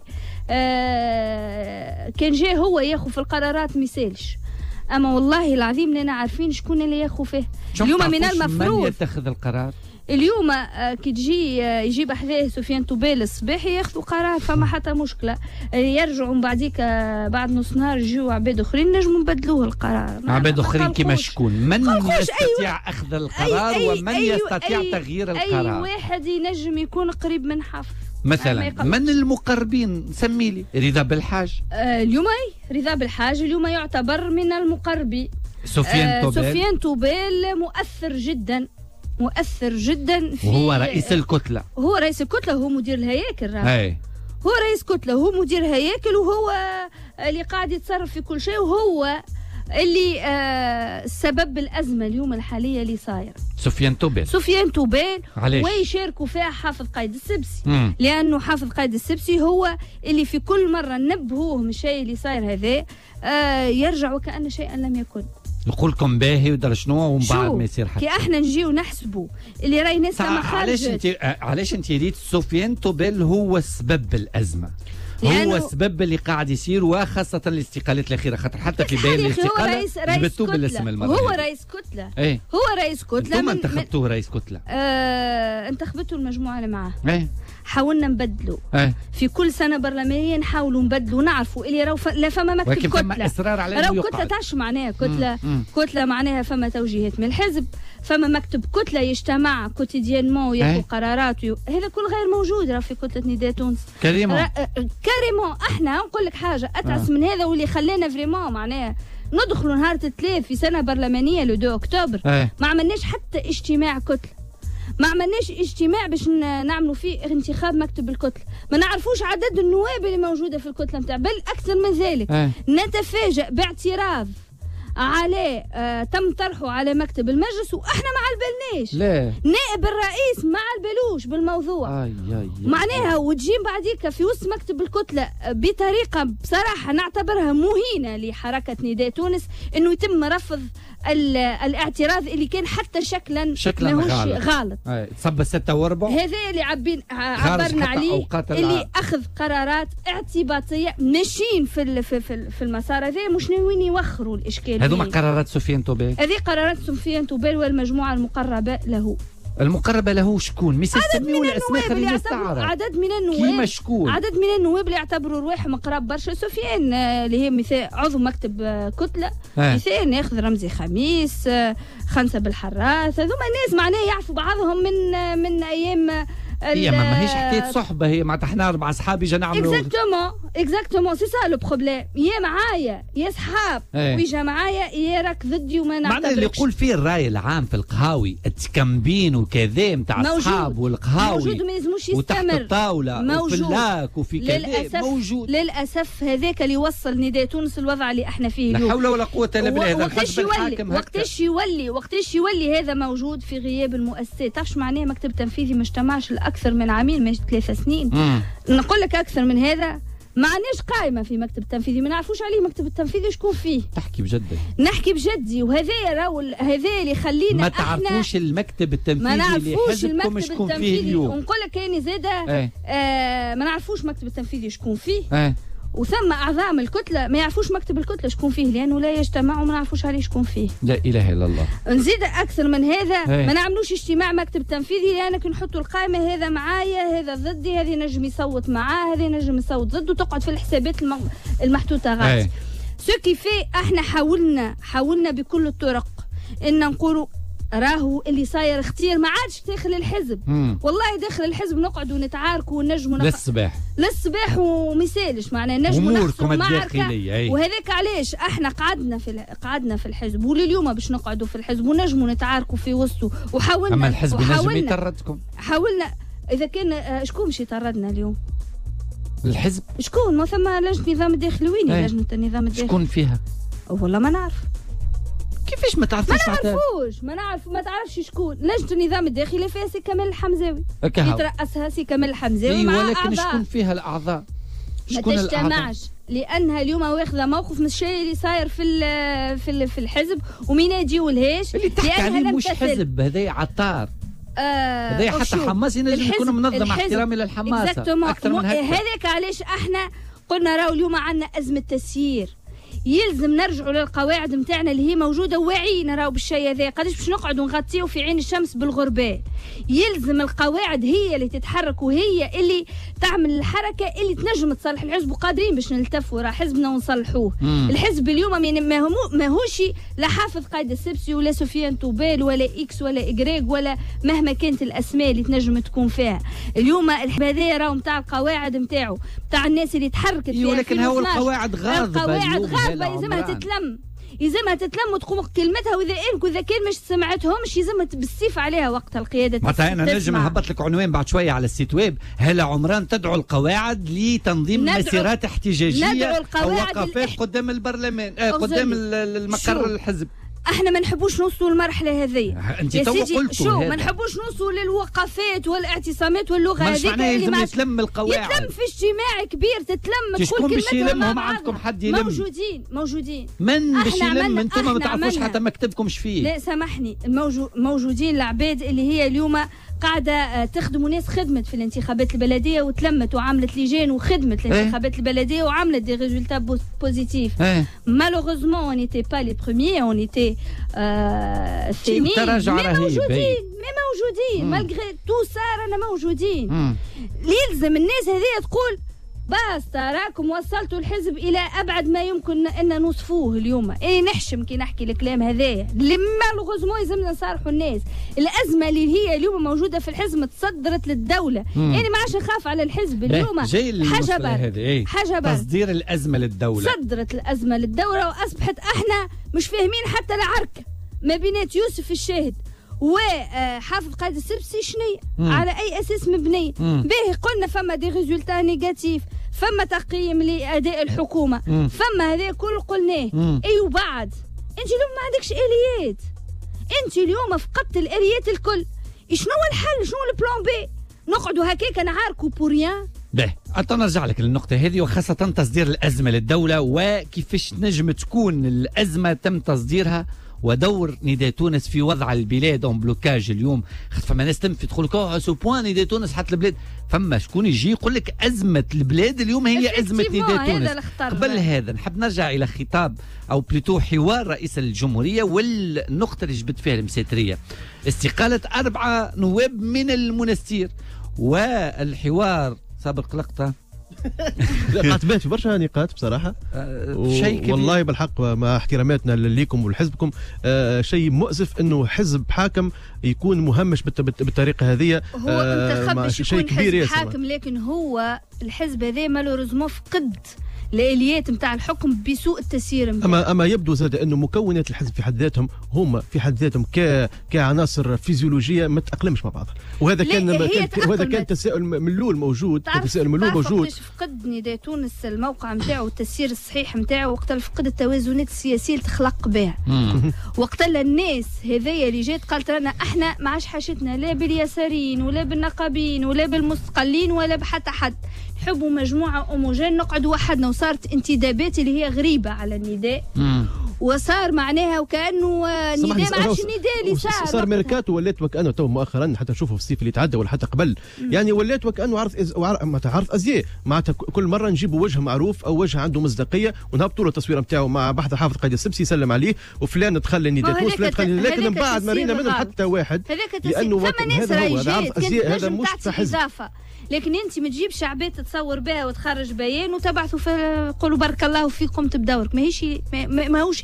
كان جاي هو ياخذ في القرارات ميسالش، اما والله العظيم لنا عارفين شكون اللي ياخذ فيه. اليوم من المفروض من يتخذ القرار اليوم كي تجي يجيب حذاه سفيان توبيل الصباحي ياخذوا قرار، فما حتى مشكله. يرجعوا من بعديك بعد نص نهار يجيو عباد اخرين نجموا نبدلوه القرار. عباد اخرين كيما شكون؟ من يستطيع اخذ القرار ومن يستطيع تغيير القرار؟ اي واحد ينجم يكون قريب من حافظ مثلا. من المقربين سميلي؟ رضا بالحاج اليوم رضا بالحاج اليوم يعتبر من المقربين. سفيان توبيل مؤثر جدا في، وهو رئيس الكتلة. هو مدير الهياكل. هو رئيس كتلة، هو مدير هياكل، وهو اللي قاعد يتصرف في كل شيء، وهو اللي سبب الأزمة اليوم الحالية اللي صايرة. سفيان توبيل ويشاركوا فيها حافظ قايد السبسي، لأنه حافظ قايد السبسي هو اللي في كل مرة نبهوه من الشيء اللي صاير هذا يرجع وكأن شيئا لم يكن. نقول لكم باهي ودر شنو ومن بعد ما يصير حاجه. كي احنا نجيو نحسبوا اللي راهي ناس ما خرجت. علاش انت ريت سفيان توبيل هو سبب الازمه؟ هو السبب اللي قاعد يصير، وخاصه الاستقالات الاخيره، خاطر حتى في بين الاستقاله جبتوه بالاسم المره. هو رئيس كتله. هو رئيس كتله. انتم انتخبتوه رئيس كتله. انتخبتوا المجموعه اللي معاه. حاولنا نبدلوا في كل سنه برلمانيه، نحاولوا نبدلوا، نعرفوا اللي راهو لا فما مكتب كتله، فما اصرار على راهو كتله تعش معناها كتله معناها فما توجيهات من الحزب، فما مكتب كتله يجتمع كوتيديانمون وياخذ قرارات هذا كل غير موجود راه في كتله نداء تونس. كريمون احنا نقول لك حاجه اتعس من هذا، واللي خلانا فريمون معناها ندخلوا نهار الثلاث في سنه برلمانيه لو 2 اكتوبر ما عملناش حتى اجتماع كتله، ما عملناش اجتماع باش نعملوا فيه انتخاب مكتب الكتله، ما نعرفوش عدد النواب اللي موجوده في الكتله نتاع، بل اكثر من ذلك نتفاجأ باعتراض عليه تم طرحه على مكتب المجلس واحنا ما عالبالناش. نائب الرئيس ما عالبالوش بالموضوع. معناها وتجي بعديك في وسط مكتب الكتله بطريقه بصراحه نعتبرها مهينه لحركه نداء تونس، انه يتم رفض الاعتراض اللي كان حتى شكلا ماهوش غلط. تصب 6 و4 هذا اللي عبرنا عليه، اللي اخذ قرارات اعتباطيه ماشيين في المسار هذا، مش ناويين يوخروا الاشكال. هذوما قرارات سفيان توبيل. هذه قرارات سفيان توبيل والمجموعه المقربه له. المقربه له شكون؟ مش يسميوا الاسماء خلينا نستعرض. عدد من النواب كيما شكون؟ عدد من النواب اللي يعتبروا رواحهم قراب برشا سفيان، اللي هي مثال عضو مكتب كتله، مثال ياخذ رمزي خميس، خنسه بالحراث، هذوما الناس معناه يعرفوا بعضهم من ايام. هي ماهيش حكايه صحبه، هي معناتها احنا 4 اصحاب اجا نعملوا اكزاكتومون سي سا لو بروبليم. يا معايا يا صحاب ويجا معايا يا راك ضدي وما نعتبركش. معناها اللي يقول فيه الراي العام في القهاوي التكمبين وكذا نتاع الصحاب والقهاوي موجود وما يلزموش يستمر، وتحت الطاوله وفي اللاك وفي كذا موجود. للاسف هذاك اللي وصل نداء تونس الوضع اللي احنا فيه اليوم. لا حول ولا قوه الا بالله. هذا الحزب الحاكم وقتاش يولي هذا موجود في غياب المؤسسات. تعرفش معناه مكتب تنفيذي ما اجتمعش أكثر من عامين، مش 3 سنين. نقول لك أكثر من هذا ما عندناش قائمة في مكتب التنفيذي، ما نعرفوش عليه مكتب التنفيذي شكون فيه. تحكي بجدك؟ نحكي بجدي، وهذا هذا اللي يخلينا ما تعرفوش المكتب التنفيذي اللي حزبكم شكون فيه اليوم. ونقول لك كاين زاده ما نعرفوش مكتب التنفيذي شكون فيه. وثم اعضاء الكتله ما يعرفوش مكتب الكتله شكون فيه، لانه لا يجتمعوا وما نعرفوش عليه شكون فيه. لا اله الا الله. نزيد اكثر من هذا ما نعملوش اجتماع مكتب تنفيذي، لانك نحطوا القائمه هذا معايا هذا ضدي، هذه نجم يصوت معاه هذه نجم يصوت ضده، تقعد في الحسابات المحطوطه غادي. سو كيفي احنا حاولنا بكل الطرق ان نقولوا راهو اللي صاير اختيار ما عادش داخل الحزب. والله داخل الحزب نقعدوا نتعاركوا ونجموا للصباح وما يسالش معناها نجموا نحصروا معركه. وهذاك علاش احنا قعدنا في الحزب ولليوم باش نقعدوا في الحزب ونجموا نتعاركوا في وسطه وحاولنا. اما الحزب نجم يطردكم. حاولنا اذا كان شكون باش يطردنا اليوم؟ الحزب. شكون؟ ما ثم لجنه النظام الداخلي وين لجنه النظام الداخلي؟ شكون فيها؟ والله ما نعرف. كيفاش ما تعرفوش؟ ما نعرف ما تعرفش شكون لجنه النظام الداخلي فيها سي كمال الحمزاوي يترأسها سي كمال الحمزاوي مع ولكن أعضاء. شكون فيها الاعضاء؟ شكون ما تجتمعش لانها اليوم واخذه موقف من الشيء اللي صاير في الحزب وما يناديولهاش اللي تحكي عليه مش حزب هذا عطار. هذا حتى حماس ينجم يكون منظم احترامي للحماسه اكثر من هكا. هذاك علاش احنا قلنا راهو اليوم عندنا ازمه تسيير يلزم نرجعوا للقواعد نتاعنا اللي هي موجوده واعيين راهو بالشيء هذا قداش باش نقعدوا نغطيو في عين الشمس بالغربال. يلزم القواعد هي اللي تتحرك وهي اللي تعمل الحركه اللي تنجم تصلح الحزب وقادرين باش نلتفوا راه حزبنا ونصلحوه. الحزب اليوم ماهوش لا حافظ قايد السبسي ولا سفيان طوبال ولا اكس ولا اجريج ولا مهما كانت الاسماء اللي تنجم تكون فيها. اليوم الحزب هذا راهو نتاع القواعد نتاعو نتاع الناس اللي تحركت فيها. ولكن هو القواعد غاضبه يلزمها تتلم وتقوم كلمتها واذا كان مش سمعتهمش يلزمها بالسيف عليها وقت القياده. معناتها انا نجم نهبط لك عنوان بعد شويه على السيت ويب. هلا عمران تدعو القواعد لتنظيم مسيرات احتجاجيه او وقفات قدام البرلمان قدام المقر الحزب. احنا ما نحبوش نوصلوا للمرحله هذه. انت تو قلتوا شو ما نحبوش نوصلوا للوقفات والاعتصامات واللغه هذيك اللي ما يتلم القواعد. يتلم في اجتماع كبير تتلم تقول كلمتهم يلمهم عندكم حد يلم. موجودين من باش يلم؟ انتم ما تعرفوش حتى مكتبكم ايش فيه. لا سامحني موجودين العباد اللي هي اليوم قاعده تخدم ناس خدمت في الانتخابات البلديه وتلمت وعملت لجان وخدمت الانتخابات البلديه وعملت دي ريزولتا بوزيتيف. مالوغوزمون اون ايتي با لي بروميير اون ايتي الثانيين. تراجع رهيب. موجودين مالغري تو سا رانا موجودين. يلزم الناس هذه تقول بس راكم وصلتوا الحزب الى ابعد ما يمكن ان نوصفوه اليوم. نحشم كي نحكي الكلام هذايا لما لغزمو يلزمنا نصارحوا الناس. الازمه اللي هي اليوم موجوده في الحزب تصدرت للدوله. ما عادش نخاف على الحزب اليوم. حاجه تصدير الازمه للدوله. صدرت الازمه للدوله واصبحت احنا مش فاهمين حتى العركه ما بينات يوسف الشاهد وحافظ قايد السبسي شنية على اي اساس مبنيه. باهي قلنا فما دي ريزولتا نيجاتيف فما تقييم لاداء الحكومه فما هذا كل قلناه. اي وبعد انت اليوم ما عندكش اليات. انت اليوم فقدت الاليات الكل. شنو هو الحل؟ شنو البلان بي؟ نقعدوا هكاك نعاركوا بوريان. باهي نرجع لك للنقطة هذه وخاصة تصدير الأزمة للدولة وكيفاش نجم تكون الأزمة تم تصديرها ودور نداء تونس في وضع البلاد اون بلوكاج اليوم. فما ناس تنفي تقول لك سو بوان نداء تونس حتى البلاد. فما شكون يجي يقول لك ازمه البلاد اليوم هي ازمه نداء تونس. قبل هذا نحب نرجع الى خطاب او بلوتو حوار رئيس الجمهوريه والنقطه اللي جبت فيها المسيطريه استقاله 4 نواب من المنستير والحوار سابق لقطه. قاتبات في برشا نقاط بصراحه شيء كبير والله بالحق مع احتراماتنا ليكم ولحزبكم. شيء مؤسف انه حزب حاكم يكون مهمش بالطريقه هذه. هو انتخب باش يكون حزب حاكم لكن هو الحزب هذا مالوريزمون فقد الاليات نتاع الحكم بسوء التسيير متاعه. اما يبدو زاد انه مكونات الحزب في حد ذاتهم هما في حد ذاتهم كعناصر فيزيولوجيه ما تتاقلمش مع بعضها. وهذا كان تساؤل ملول موجود. تساؤل ملول موجود. فقد نداء تونس الموقع نتاعو والتسيير الصحيح نتاعو وقت فقد التوازنات السياسيه اللي تخلق بها. وقت الناس هذيا اللي جات قالت لنا احنا ما عادش حاجتنا لا باليساريين ولا بالنقابين ولا بالمستقلين ولا بحتى حد. نحبوا مجموعه اوموجين نقعدوا وحدنا. وصارت انتدابات اللي هي غريبه على النداء وصار معناها وكانه نداء ما عادش النداء اللي صار ميركاتو. ولات وكانه تو مؤخرا حتى نشوفه في الصيف اللي تعدى ولا حتى قبل يعني ولات وكانه عرض ازياء معناتها كل مره نجيبوا وجه معروف او وجه عنده مصداقيه ونهبطوا له التصوير نتاعو مع بحث حافظ قايد السبسي يسلم عليه وفلان دخل النداء تونس فلان دخل. لكن من بعد ما رينا منهم حتى واحد لانه هذا هو عرض ازياء هذا مش حزب. لكن انت ما تجيبش عباد تصور بها وتخرج بيان وتبعثوا في قولوا بارك الله فيكم تبدورك. ماهوش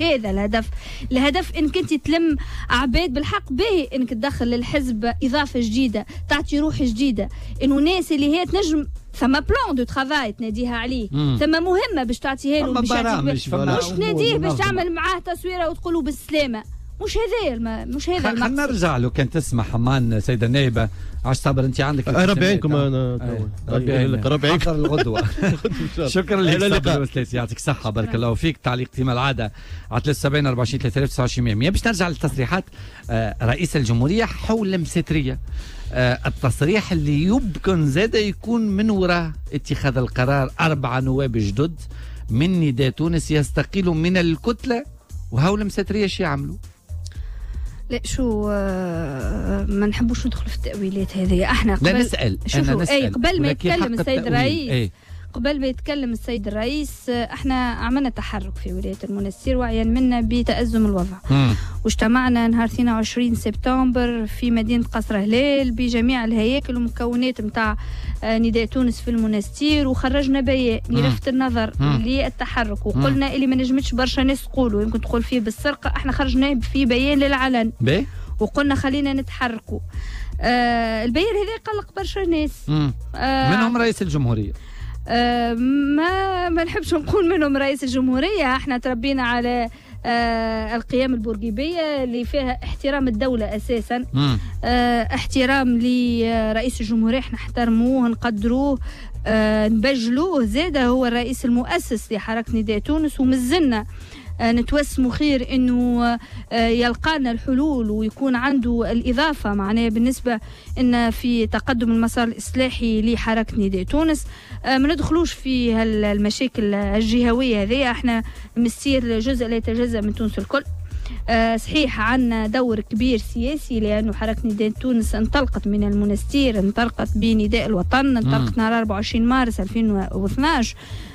هذا الهدف انك انت تلم عباد بالحق باهي، انك تدخل للحزب اضافه جديده تعطي روح جديده، انه ناس اللي هي تنجم ثم بلان دو ترافاي تناديها عليه، ثم مهمه باش تعطيها له، مش تناديه باش تعمل معاه تصويره وتقول له بالسلامه. مش هذا خلينا نرجع له كان تسمع حمان سيدة نائبة عاش صبر انت عندك ربي عينكم ربي عينك الغدوة. شكرا لك استاذ يعطيك الصحة بارك الله فيك. تعليق كما العادة على 73 24 39 باش نرجع للتصريحات رئيس الجمهورية حول مسترية. التصريح اللي يمكن زاد يكون من وراء اتخاذ القرار 4 نواب جدد من نداء تونس يستقيلوا من الكتلة، وهول مسترية شو يعملوا؟ لا شو ما نحبوش ندخل في التأويلات هذه. احنا قبل لا نسأل قبل ما يتكلم السيد الرئيس قبل ما يتكلم السيد الرئيس احنا عملنا تحرك في ولاية المنستير وعيا منا بتأزم الوضع، واجتمعنا نهار 22 سبتمبر في مدينة قصر هلال بجميع الهياكل والمكونات متاع نداء تونس في المنستير، وخرجنا بيان يلفت النظر للتحرك، وقلنا اللي ما نجمتش برشا ناس تقولوا يمكن تقول فيه بالسرقة، احنا خرجنا في بيان للعلن وقلنا خلينا نتحركوا. البيان هذا قلق برشا ناس منهم رئيس الجمهورية. ما نحبش نقول منهم رئيس الجمهورية، احنا تربينا على القيم البورقيبية اللي فيها احترام الدولة أساسا، احترام لرئيس الجمهورية احنا نحترموه نقدروه نبجلوه، زاده هو الرئيس المؤسس لحركة نداء تونس، ومازلنا نتوسموا خير انه يلقانا الحلول ويكون عنده الاضافه معناها بالنسبه ان في تقدم المسار الاصلاحي لحركه نداء تونس. ما ندخلوش في المشاكل الجهويه هذه، احنا مستير جزء لا يتجزا من تونس الكل. صحيح عندنا دور كبير سياسي لانه حركه نداء تونس انطلقت من المنستير، انطلقت بنداء الوطن، انطلقت نهار 24 مارس 2012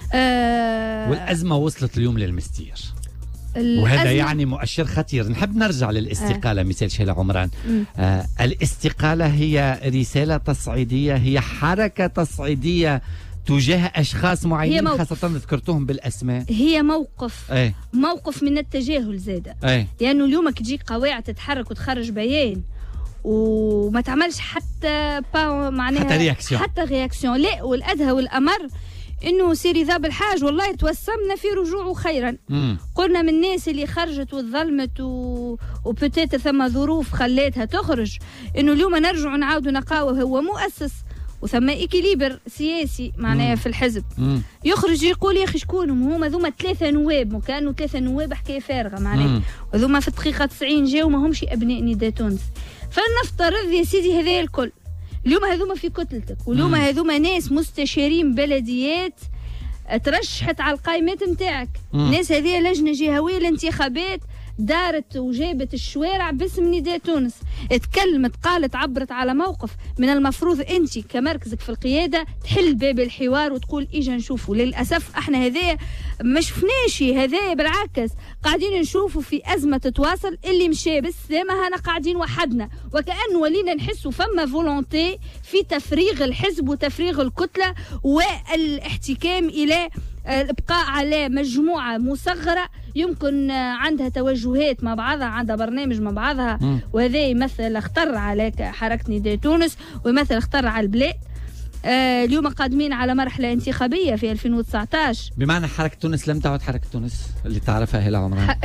والازمه وصلت اليوم للمستير، وهذا يعني مؤشر خطير. نحب نرجع للاستقالة مثال شيلة عمران. الاستقالة هي رسالة تصعيدية، هي حركة تصعيدية تجاه أشخاص معينين خاصة ذكرتهم بالأسماء، هي موقف من التجاهل زادة، لأنه اليوم تجيك قواعد تتحرك وتخرج بيان وما تعملش حتى معناها حتى رياكسيون. لا، والأدهى والأمر انه سيري ذاب الحاج والله توسمنا في رجوعه خيرا. قلنا من الناس اللي خرجت وظلمت وبوتيت ثم ظروف خلاتها تخرج، انه اليوم نرجع نعاودوا نقاوه. هو مؤسس وثم إكيليبر سياسي معناها في الحزب، يخرج يقول يا اخي شكونهم هما ذوما 3 نواب، وكانوا 3 نواب حكايه فارغه معناها، وذوما في الدقيقه 90 جاوا ما همش ابناء نداء تونس. فلنفترض يا سيدي هذا الكل اليوم هذوما في كتلتك، واليوم هذوما ناس مستشارين بلديات ترشحت على القائمات نتاعك، الناس هذه لجنه جهويه للانتخابات دارت وجابت الشوارع باسم نداء تونس، اتكلمت قالت عبرت على موقف. من المفروض انت كمركزك في القياده تحل باب الحوار وتقول اجا نشوفوا. للاسف احنا هذايا ما شفناش، هذايا بالعكس قاعدين نشوفوا في ازمه تتواصل، اللي مشى بالسلامه هنا قاعدين وحدنا، وكأن ولينا نحسوا فما فولونتي في تفريغ الحزب وتفريغ الكتله والاحتكام الى الابقاء على مجموعه مصغره يمكن عندها توجهات مع بعضها، عندها برنامج مع بعضها، وهذا يمثل خطر على حركه نداء تونس ويمثل خطر على البلاد. اليوم قادمين على مرحله انتخابيه في 2019، بمعنى حركه تونس لم تعد حركه تونس اللي تعرفها هلا عمران.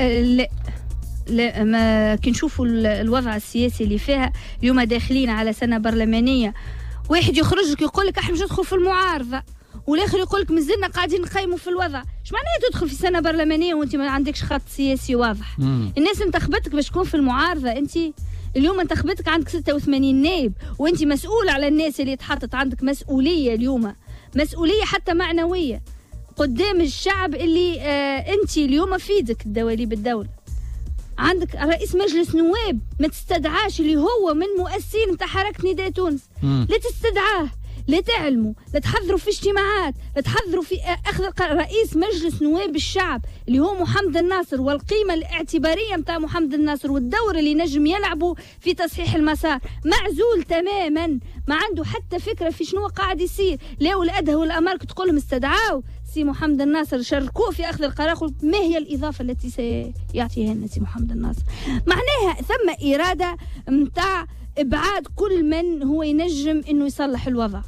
لا ما كي نشوفوا الوضع السياسي اللي فيها اليوم، داخلين على سنه برلمانيه، واحد يخرج لك يقول لك احنا مش ندخل في المعارضه، والاخر يقول لك مازلنا قاعدين نقيموا في الوضع. ايش معناها تدخل في سنه برلمانيه وانت ما عندكش خط سياسي واضح؟ الناس انتخبتك باش تكون في المعارضه، انت اليوم انتخبتك عندك 86 نائب، وانت مسؤول على الناس اللي تحطت، عندك مسؤوليه اليوم، مسؤوليه حتى معنويه قدام الشعب اللي انت اليوم في يدك الدواليب الدوله. عندك رئيس مجلس نواب ما تستدعاش اللي هو من مؤسسين نتاع حركه نداء تونس، لا تستدعاه، لا تعلموا، لا تحضروا في اجتماعات، لا تحضروا في اخذ رئيس مجلس نواب الشعب اللي هو محمد الناصر، والقيمه الاعتباريه نتاع محمد الناصر والدور اللي نجم يلعبوا في تصحيح المسار، معزول تماما، ما عنده حتى فكره في شنو قاعد يصير. لا والادهى والامارك تقول لهم استدعاو سي محمد الناصر، شاركوه في اخذ القرار، ما هي الاضافه التي سيعطيها لنا سي محمد الناصر؟ معناها ثم اراده نتاع ابعاد كل من هو ينجم انه يصلح الوضع.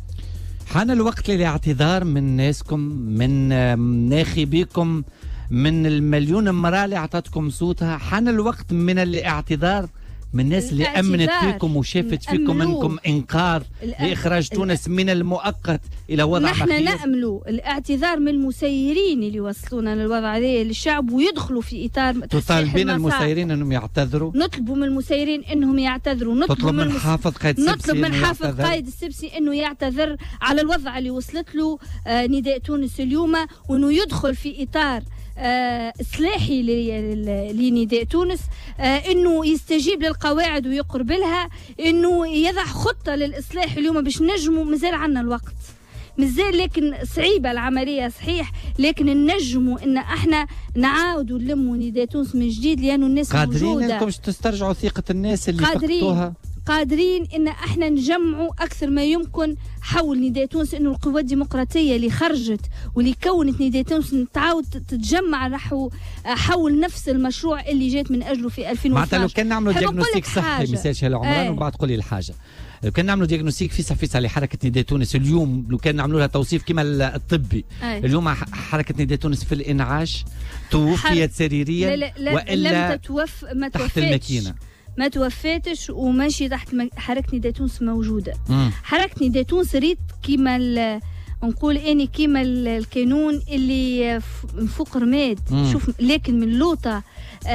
حان الوقت للاعتذار من ناسكم، من ناخبيكم، من المليون امرأة اللي اعطتكم صوتها. حان الوقت من الاعتذار من الناس اللي امنت فيكم وشافت فيكم انكم انقاذ لاخراج تونس من المؤقت الى وضع نحن بخير. نأمل الاعتذار من المسيرين اللي وصلونا للوضع هذا للشعب ويدخلوا في اطار تطالبين المسيرين انهم يعتذروا؟ نطلبوا من المسيرين انهم يعتذروا، نطلب من حافظ قايد السبسي، نطلب من حافظ قايد السبسي انه يعتذر على الوضع اللي وصلت له نداء تونس اليوم، وانه يدخل في اطار إصلاحي لنداء تونس، انه يستجيب للقواعد ويقرب انه يضع خطه للاصلاح اليوم باش نجموا. مازال عندنا الوقت، مازال، لكن صعيبه العمليه صحيح، لكن نجموا ان احنا نعاودوا نلموا نداء تونس من جديد، لانه الناس قادرين موجوده. انكم تسترجعوا ثقه الناس اللي فقدوها؟ قادرين ان احنا نجمعوا اكثر ما يمكن حول نداء تونس، انه القوى الديمقراطيه اللي خرجت واللي كونت نداء تونس تعاود تتجمع نحو حول نفس المشروع اللي جات من اجله في 2012. معناتها لو كان نعملوا ديagnostic صحي مثال شهلا عمران وبعد تقولي الحاجه، لو كان نعملوا ديagnostic فيسع لحركه نداء تونس اليوم، لو كان نعملوا لها توصيف كما الطبي اليوم، حركه نداء تونس في الانعاش توفيت سريريا والا لم تحت الماكينه، ما توفاتش وماشي تحت حركة نداء تونس موجودة. حركة نداء تونس ريت كيما نقول اني كيما الكانون اللي فوق رماد، شوف لكن من لوطة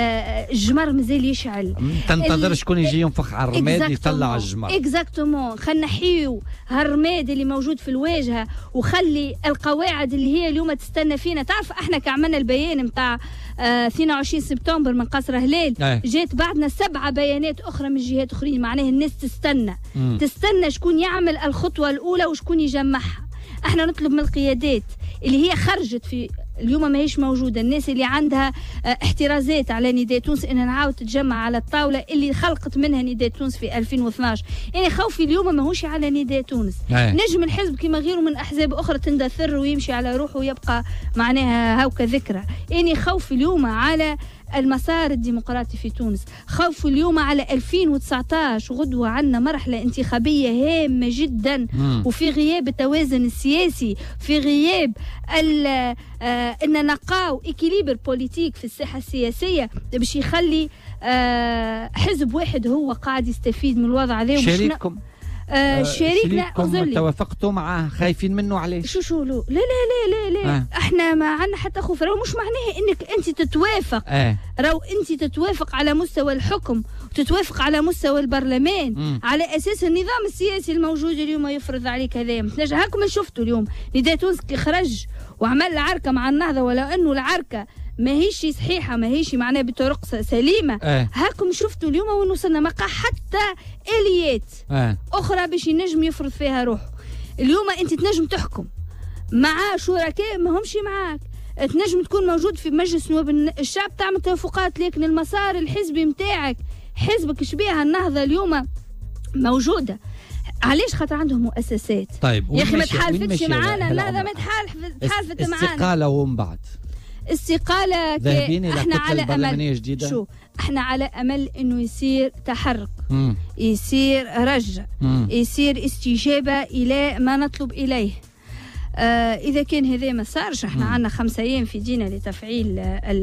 الجمر مازال يشعل، تنتظر شكون يجي ينفخ على الرماد يطلع الجمر. اكزاكتومون، خلينا نحيو هالرماد اللي موجود في الواجهه، وخلي القواعد اللي هي اليوم تستنى فينا. تعرف احنا كعملنا البيان نتاع 22 سبتمبر من قصر هلال، جات بعدنا 7 بيانات اخرى من جهات اخرين، معناها الناس تستنى شكون يعمل الخطوه الاولى وشكون يجمعها. احنا نطلب من القيادات اللي هي خرجت في اليوم ما هيش موجوده، الناس اللي عندها احترازات على نداء تونس، ان نعاود تتجمع على الطاوله اللي خلقت منها نداء تونس في 2012. يعني خوفي اليوم ماهوش على نداء تونس، نجم الحزب كما غيره من احزاب اخرى تندثر ويمشي على روحه ويبقى معناها هاوكا ذكرى. يعني خوفي اليوم على المسار الديمقراطي في تونس، خوف اليوم على 2019 غدوة عنا مرحلة انتخابية هامة جدا، وفي غياب التوازن السياسي، في غياب ان نقاو إكيليبر بوليتيك في الساحة السياسية باش يخلي حزب واحد هو قاعد يستفيد من الوضع هذا. شريككم شريكنا توافقتوا معاه، خايفين منه عليه؟ شو لا لا لا لا لا احنا ما عندنا حتى خوف، راهو مش معناها انك انت تتوافق، راهو انت تتوافق على مستوى الحكم وتتوافق على مستوى البرلمان، على اساس النظام السياسي الموجود اليوم يفرض عليك هذا. هاكم شفتوا اليوم نداء تونس كي خرج وعمل عركه مع النهضه، ولو انه العركه ما هيش صحيحه، ما هيش معناها بطرق سليمه، هاكم شفتوا اليوم وين وصلنا. ما حتى اليات اخرى باش ينجم يفرض فيها روحه. اليوم انت تنجم تحكم مع شركاء ما همش معاك، تنجم تكون موجود في مجلس نواب الشعب تعمل توافقات، لكن المسار الحزبي متاعك حزبك شبيها النهضه اليوم موجوده. علاش؟ خاطر عندهم مؤسسات. طيب يا اخي ما تحالفتش معانا، لا ما تحالفت معانا. استقاله ومن بعد استقاله احنا على امل جديدة. شو احنا على امل انه يصير تحرك، يصير رجع، يصير استجابه الى ما نطلب اليه. اذا كان هذا ما صارش، احنا عندنا 5 أيام في دينا لتفعيل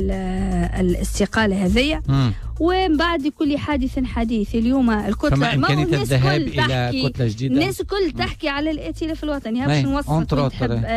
الاستقاله هذيا، ومن بعد كل حادث حديث. اليوم الكتله ما الذهاب الى كتله جديده، الناس الكل تحكي على الائتلاف الوطني، باش نوصل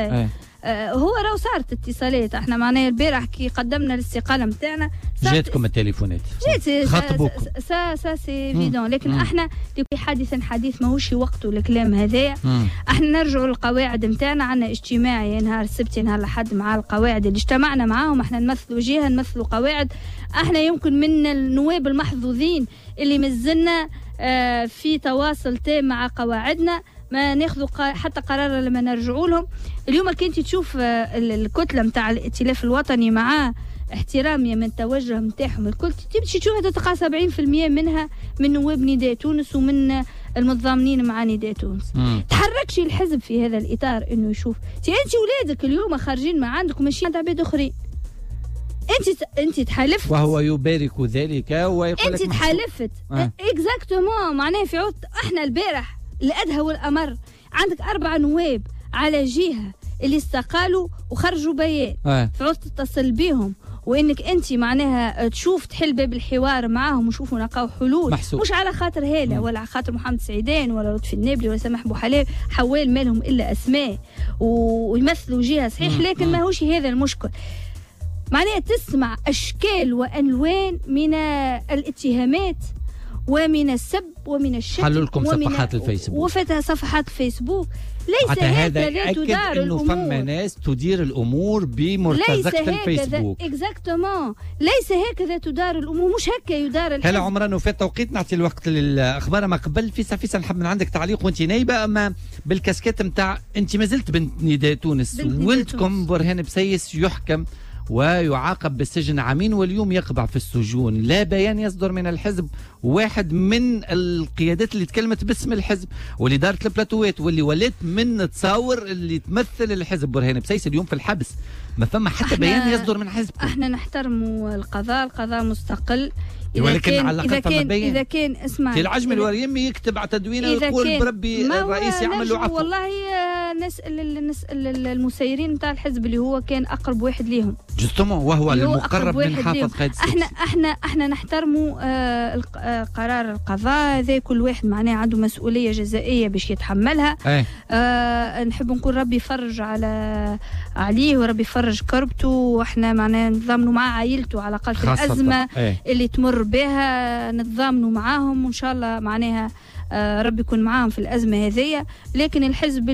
هو راهو صارت اتصالات. احنا معناها البارح كي قدمنا الاستقاله نتاعنا جاتكم التليفونات، خطبوكم سا سي فيدون، لكن احنا لكل حادث حديث ماهوش وقته الكلام هذايا. احنا نرجعوا للقواعد نتاعنا، عندنا اجتماعي نهار السبت نهار الاحد مع القواعد اللي اجتمعنا معاهم. احنا نمثلوا جهه، نمثلوا قواعد. احنا يمكن من النواب المحظوظين اللي مازلنا في تواصل تام مع قواعدنا، ما ناخذوا حتى قرار لما نرجعوا لهم. اليوم كنت تشوف الكتله نتاع الائتلاف الوطني مع احترامي من التوجه نتاعهم الكل، تمشي تشوفها تلقى 70% منها من نواب نداء تونس ومن المتضامنين مع نداء تونس. تحركش الحزب في هذا الاطار انه يشوف انت ولادك اليوم خارجين ما عندك ماشي عند عباد اخرين، انت تحالفت وهو يبارك ذلك ويقول انت تحالفت اكزاكتومون. معناها في عود احنا البارح الادهى والامر عندك 4 نواب على جهه اللي استقالوا وخرجوا بيان في عود تتصل بهم وانك انت معناها تشوف تحل باب الحوار معاهم وشوفوا نلقاو حلول محسوب. مش على خاطر هاله ولا على خاطر محمد سعيدان ولا لطفي النابلي ولا سامح حوال مالهم الا اسماء ويمثلوا جهه صحيح، لكن ماهوش هذا المشكل. معناها تسمع اشكال والوان من الاتهامات ومن السب ومن الشتم. حلوا لكم صفحات الفيسبوك وفتح صفحات الفيسبوك. ليس هكذا تدار الامور. فما ناس تدير الامور بمرتزقه الفيسبوك. اكزاكتومون ليس هكذا تدار الامور، مش هكا يدار الحزب. هلا عمران وفات توقيت نعطي الوقت للاخبار. ما قبل فيسا نحب من عندك تعليق وانت نايبه اما بالكاسكيت نتاع انت ما زلت بنت نداء تونس، ولدكم برهان بسيس يحكم ويعاقب بالسجن عامين واليوم يقبع في السجون. لا بيان يصدر من الحزب، واحد من القيادات اللي تكلمت باسم الحزب واللي دارت البلاتوات واللي ولات من تصاور اللي تمثل الحزب برهان بسيس اليوم في الحبس. ما فما حتى بيان يصدر من حزب. احنا نحترموا القضاء مستقل. ولكن على الاقل اذا كان اسمع في العجم الوريمي يكتب على تدوينه ويقول بربي الرئيس يعمل له عفو. والله نسال المسيرين نتاع الحزب اللي هو كان اقرب واحد ليهم جوستومون وهو المقرب من حافظ قايد السادس. احنا نحترموا قرار القضاء هذا، كل واحد معناه عنده مسؤوليه جزائيه باش يتحملها. نحب نقول ربي يفرج عليه وربي يفرج كربته، واحنا معناه نتضامنوا مع عائلته على الاقل في الازمه اللي تمر بها، نتضامنوا معاهم وان شاء الله معناها ربي يكون معاهم في الازمه هذية. لكن الحزب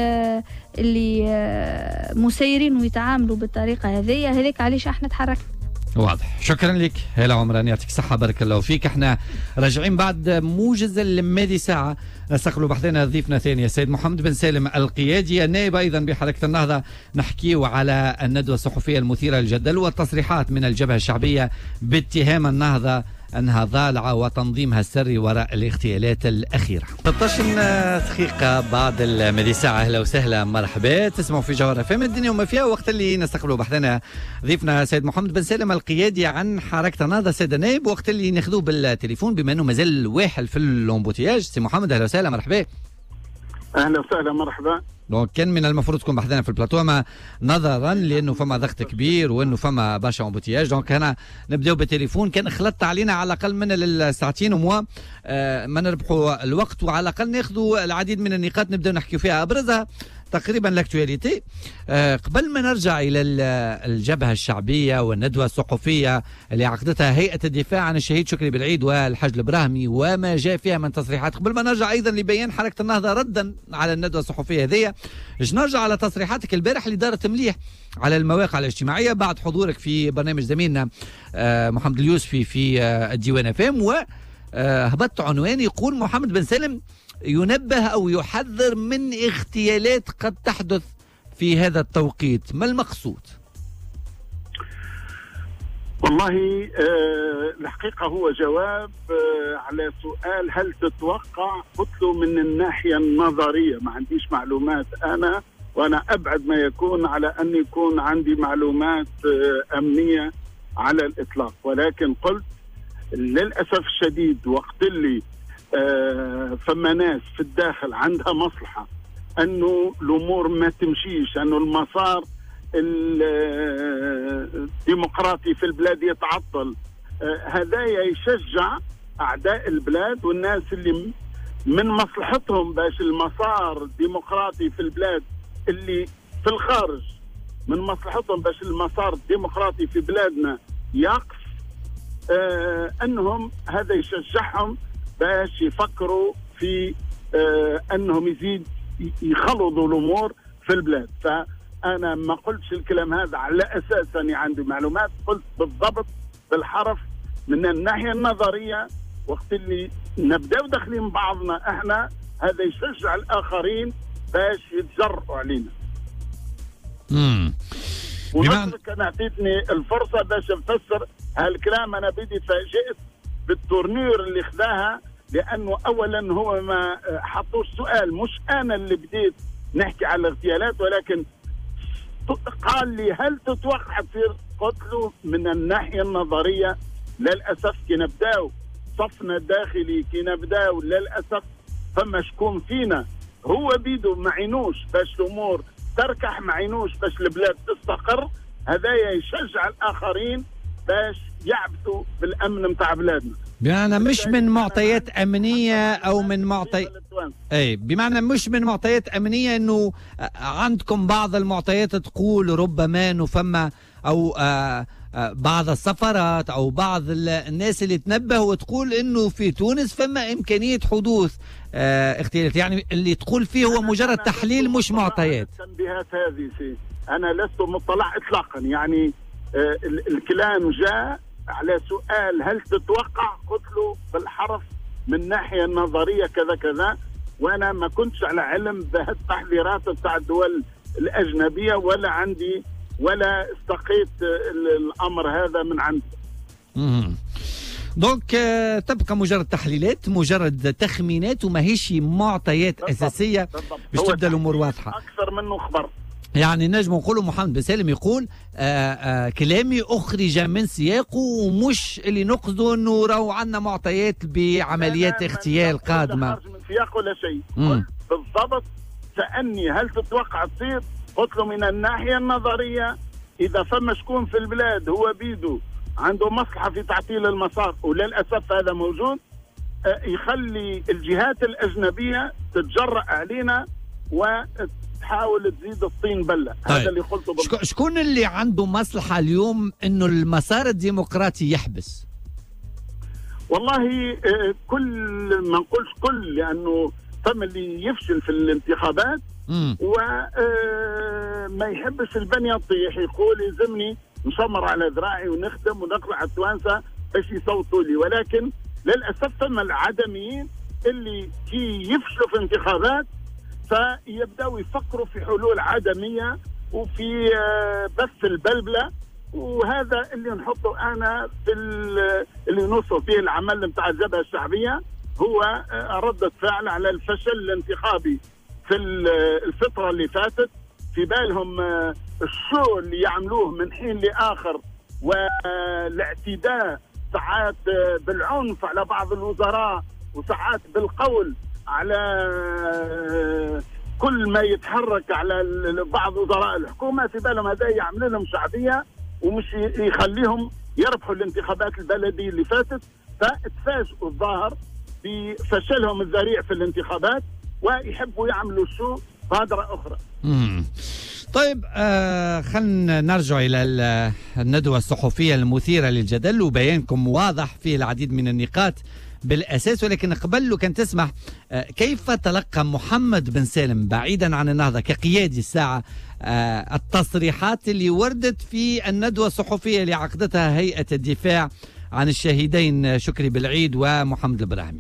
اللي مسيرين ويتعاملوا بالطريقه هذية هذيك علاش احنا تحركنا. واضح. شكرا لك هلا عمران، يعطيك الصحة بارك الله فيك. احنا راجعين بعد موجز لمادي ساعة نستقبلوا بحثنا ضيفنا ثاني السيد محمد بن سالم القيادي النائب ايضا بحركة النهضة. نحكيو على الندوة الصحفية المثيرة للجدل والتصريحات من الجبهة الشعبية باتهام النهضة أنها ضالعة وتنظيمها السري وراء الاغتيالات الأخيرة. 13 دقيقة بعد المادي ساعة. أهلا وسهلا مرحبا، تسمعوا في جوهر FM الدنيا وما فيها. وقت اللي نستقبلوا بحثنا ضيفنا سيد محمد بن سالم القيادي عن حركة النهضة سيد النائب. وقت اللي ناخذوه بالتليفون بما أنه مازال واحد في اللومبوتياج. سي محمد أهلا وسهلا مرحبا. أهلا وسهلا مرحبا. كان من المفروض تكون بحثنا في البلاتو، ما نظرا لانه فما ضغط كبير وانه فما برشا امبوتياج دونك هنا نبداو بالتليفون. كان خلطت علينا على الاقل من الساعتين وموا ما نربحوا الوقت، وعلى الاقل ناخذوا العديد من النقاط نبداو نحكيو فيها ابرزها تقريبا لاكتواليتي. قبل ما نرجع الى الجبهه الشعبيه والندوه الصحفيه اللي عقدتها هيئه الدفاع عن الشهيد شكري بالعيد والحاج البراهمي وما جاء فيها من تصريحات، قبل ما نرجع ايضا لبيان حركه النهضه ردا على الندوه الصحفيه هذه، نرجع على تصريحاتك البارح اللي دارت مليح على المواقع الاجتماعيه بعد حضورك في برنامج زميلنا محمد اليوسفي في الديوان FM، وهبطت عنوان يقول محمد بن سالم ينبه أو يحذر من اغتيالات قد تحدث في هذا التوقيت. ما المقصود؟ والله الحقيقة هو جواب على سؤال هل تتوقع؟ قلت له من الناحية النظرية ما عنديش معلومات أنا، وأنا أبعد ما يكون على أن يكون عندي معلومات أمنية على الإطلاق، ولكن قلت للأسف الشديد وقت اللي فما ناس في الداخل عندها مصلحة أنه الأمور ما تمشيش، أنه المسار الديمقراطي في البلاد يتعطل، هذا يشجع أعداء البلاد والناس اللي من مصلحتهم باش المسار الديمقراطي في البلاد اللي في الخارج من مصلحتهم باش المسار الديمقراطي في بلادنا يقف، أنهم هذا يشجعهم باش يفكروا في أنهم يزيد يخلطوا الأمور في البلاد. فأنا ما قلتش الكلام هذا على أساس أني عندي معلومات، قلت بالضبط بالحرف من الناحية النظرية. وقت اللي نبدأ داخلين بعضنا احنا هذا يشجع الآخرين باش يتجرؤوا علينا. ونشكرك أنا أعطيتني الفرصة باش نفسر هالكلام. أنا بدي تفاجئت بالتورنير اللي خذاها، لأنه أولا هو ما حطوش سؤال، مش أنا اللي بديت نحكي على الاغتيالات، ولكن قال لي هل تتوقع تصير؟ قلت له من الناحية النظرية للأسف كي نبداو صفنا الداخلي، كي نبداو للأسف فما شكون فينا هو بيدو معينوش باش الأمور تركح، معينوش باش البلاد تستقر. هذايا يشجع الآخرين باش يعبثوا بالأمن متاع بلادنا. بمعنى مش من معطيات أمنية أو من بمعنى مش من معطيات أمنية، إنه عندكم بعض المعطيات تقول ربما إنه فما أو بعض السفارات أو بعض الناس اللي تنبهوا وتقول إنه في تونس فما إمكانية حدوث اغتيالات، يعني اللي تقول فيه هو مجرد تحليل مش معطيات. التنبيهات هذه أنا لست مطلع إطلاقا، يعني الكلام جاء على سؤال هل تتوقع؟ قلت له بالحرف من الناحية النظرية كذا كذا، وأنا ما كنتش على علم بهالتحذيرات بتاع الدول الأجنبية، ولا عندي ولا استقيت الأمر هذا من عندي. دونك تبقى مجرد تحليلات، مجرد تخمينات، وما هيش معطيات أساسية باش تبدأ الأمور واضحة أكثر منه خبر. يعني نجم نقولوا محمد بن سالم يقول كلامي أخرج من سياقه، ومش اللي نقصده أنه راهو عندنا معطيات بعمليات اغتيال قادمة. من سياق ولا شيء. بالضبط سألني هل تتوقع تصير؟ قلت له من الناحية النظرية إذا فما شكون في البلاد هو بيدو عنده مصلحة في تعطيل المسار، وللأسف هذا موجود، يخلي الجهات الأجنبية تتجرأ علينا وتحاول تزيد الطين بلة. طيب. هذا اللي قلته شكون اللي عنده مصلحة اليوم إنه المسار الديمقراطي يحبس؟ والله كل ما نقولش كل، لأنه فما اللي يفشل في الانتخابات وما يحبش البنية تطيح، يقول يلزمني نشمر على ذراعي ونخدم ونقرع التوانسة باش يصوتوا لي. ولكن للأسف فما العدميين اللي كي يفشلوا في انتخابات فيبدأوا يفكروا في حلول عدمية وفي بث البلبلة، وهذا اللي نحطه أنا في اللي نوصف فيه العمل متاع الجبهة الشعبية، هو ردة فعل على الفشل الانتخابي في الفترة اللي فاتت. في بالهم الشو اللي يعملوه من حين لآخر، والاعتداء ساعات بالعنف على بعض الوزراء، وساعات بالقول على كل ما يتحرك على بعض وزراء الحكومة. في بالهم هذا يعمل لهم شعبية ومش يخليهم يربحوا الانتخابات البلدية اللي فاتت، فتفاجئوا الظاهر بفشلهم الذريع في الانتخابات ويحبوا يعملوا شو بادرة أخرى. طيب خلينا نرجع إلى الندوة الصحفية المثيرة للجدل، وبيانكم واضح فيه العديد من النقاط بالأساس، ولكن قبل له كان تسمح كيف تلقى محمد بن سالم بعيدا عن النهضة كقيادي الساعة التصريحات اللي وردت في الندوة الصحفية اللي عقدتها هيئة الدفاع عن الشهيدين شكري بالعيد ومحمد البراهمي؟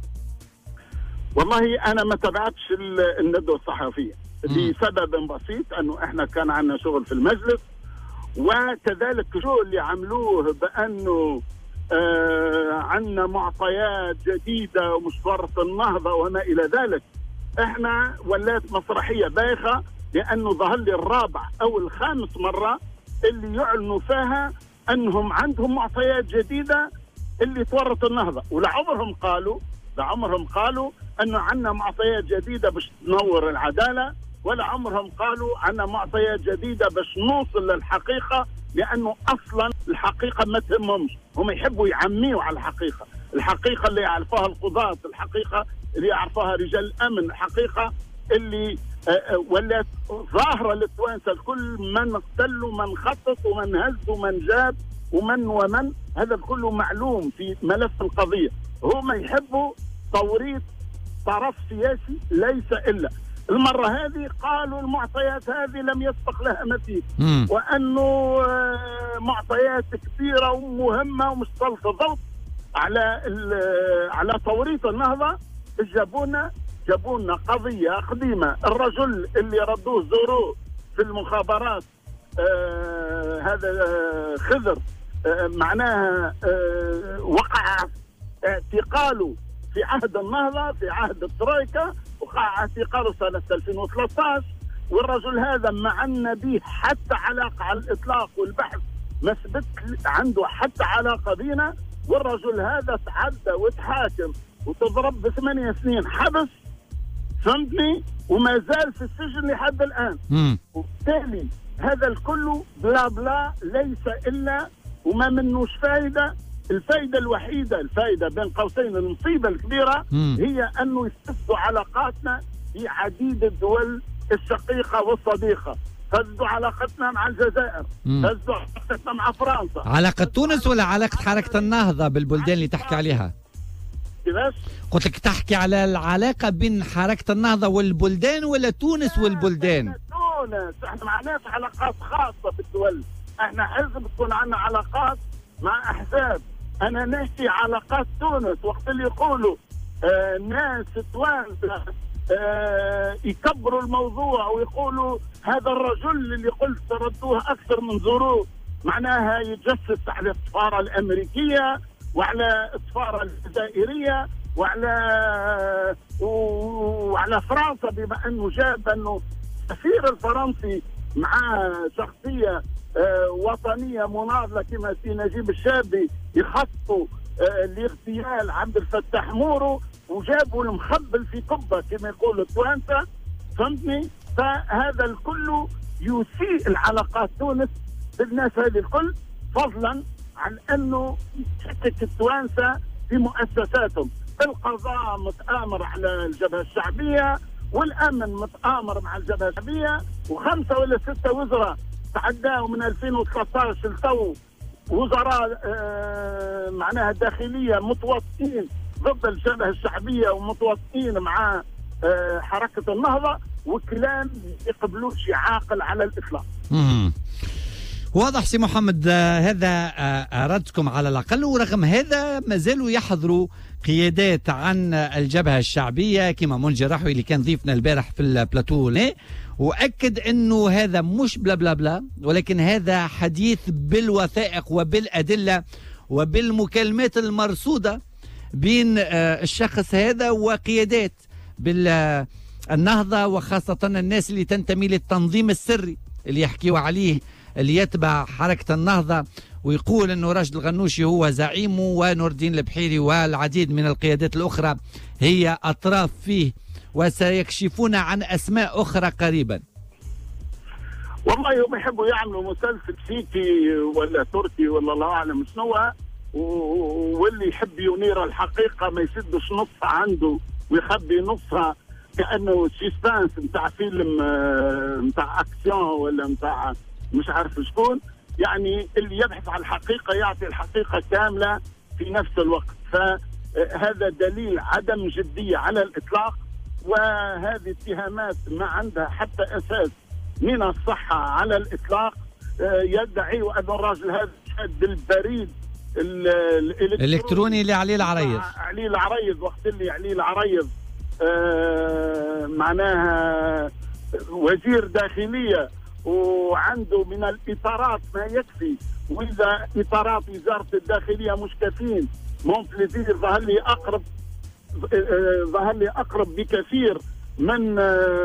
والله أنا ما تابعتش الندوة الصحفية لسبب بسيط، أنه إحنا كان عندنا شغل في المجلس، وكذلك شو اللي عملوه بأنه عندنا معطيات جديدة ومش فرط النهضة وما إلى ذلك. إحنا ولات مسرحية بايخة، لأنه ظهر لي الرابع أو الخامس مرة اللي يعلنوا فيها أنهم عندهم معطيات جديدة اللي تورط النهضة، ولعمرهم قالوا أنه عندنا معطيات جديدة باش تنور العدالة، ولا عمرهم قالوا عندنا معطيات جديدة باش نوصل للحقيقة، لأنه أصلا الحقيقة ما تهمهمش، هم يحبوا يعميوا على الحقيقة اللي يعرفوها القضاة، الحقيقة اللي يعرفوها رجال الأمن، الحقيقة اللي ولات ظاهرة للتوانسة، الكل من اقتل ومن خطط ومن هز ومن جاب ومن هذا كله معلوم في ملف القضية. هم يحبوا توريط طرف سياسي ليس إلا. المرة هذه قالوا المعطيات هذه لم يسبق لها مثيل، وأنه معطيات كبيرة ومهمة ومش سلط ضغط على توريط النهضة. جابونا جابوا لنا قضيه قديمه. الرجل اللي ردوه زوروه في المخابرات هذا خضر معناها وقع اعتقاله في عهد النهضه، في عهد الترويكا، وقع اعتقاله سنه 2013. والرجل هذا ما عندنا به حتى علاقه على الاطلاق، والبحث ما ثبت عنده حتى علاقه بينا. والرجل هذا تعدى وتحاكم وتضرب ب8 سنين حبس، فهمتني، وما زال في السجن لحد الان. وبالتالي هذا الكل بلا بلا ليس الا وما منوش فائده. الفائده الوحيده، الفائده بين قوسين المصيبه الكبيره، هي انه يفسدوا علاقاتنا في عديد الدول الشقيقه والصديقه. فسدوا علاقتنا مع الجزائر، فسدوا علاقتنا مع فرنسا. علاقه تونس ولا علاقه حركه النهضه بالبلدان اللي تحكي عليها؟ كيفاش؟ قلت لك تحكي على العلاقه بين حركه النهضه والبلدان ولا تونس والبلدان؟ تونس، احنا ما عندناش علاقات خاصه بالدول، احنا حزب تكون عندنا علاقات مع احزاب. انا نحكي علاقات تونس. وقت اللي يقولوا ناس توانسه يكبروا الموضوع ويقولوا هذا الرجل اللي قلت ردوه اكثر من زوروه معناها يتجسس على السفاره الامريكيه وعلى السفاره الجزائريه وعلى فرنسا، بما انه جاب انه السفير الفرنسي مع شخصيه وطنيه مناضله كما سي نجيب الشابي يخطوا لاغتيال عبد الفتاح مورو، وجابوا المخبل في قبه كما يقولوا التوانسه، فهمتني؟ فهذا الكل يسيء العلاقات تونس بالناس هذه الكل، فضلا عن انه يشكك التوانسه في مؤسساتهم. القضاء متآمر على الجبهه الشعبيه، والامن متآمر مع الجبهه الشعبيه، و5 ولا 6 وزراء تعداوا من 2013 لتو وزراء معناها داخليه متوطئين ضد الجبهه الشعبيه ومتوطئين مع حركه النهضه، وكلام يقبلوش عاقل على الاطلاق. واضح سي محمد، هذا ردكم على الاقل، ورغم هذا ما زالوا يحضروا قيادات عن الجبهه الشعبيه كما منجي رحوي اللي كان ضيفنا البارح في البلاتو، واكد انه هذا مش بلا بلا بلا، ولكن هذا حديث بالوثائق وبالادله وبالمكالمات المرصوده بين الشخص هذا وقيادات بالنهضه، وخاصه الناس اللي تنتمي للتنظيم السري اللي يحكيوا عليه اللي يتبع حركه النهضه، ويقول انه راشد الغنوشي هو زعيمه، ونور الدين البحيري والعديد من القيادات الاخرى هي اطراف فيه، وسيكشفون عن اسماء اخرى قريبا. والله هم يحبوا يعملوا مسلسل سيكي ولا تركي ولا الله اعلم شنو، واللي يحب ينير الحقيقه ما يسدش نصها عنده ويخبي نصها كانه سيسبانس نتاع فيلم نتاع اكسيون ولا نتاع مش عارف شكون. يعني اللي يبحث عن الحقيقه يعطي الحقيقه كامله في نفس الوقت، فهذا دليل عدم جديه على الاطلاق، وهذه اتهامات ما عندها حتى اساس من الصحه على الاطلاق. يدعي ان الراجل هذا شاد البريد الالكتروني اللي عليه العريض، عليه العريض، وقت اللي عليه العريض معناها وزير داخليه وعنده من الاطارات ما يكفي، واذا اطارات وزاره الداخليه مش كافيين مونبليزير ظهر لي اقرب بكثير من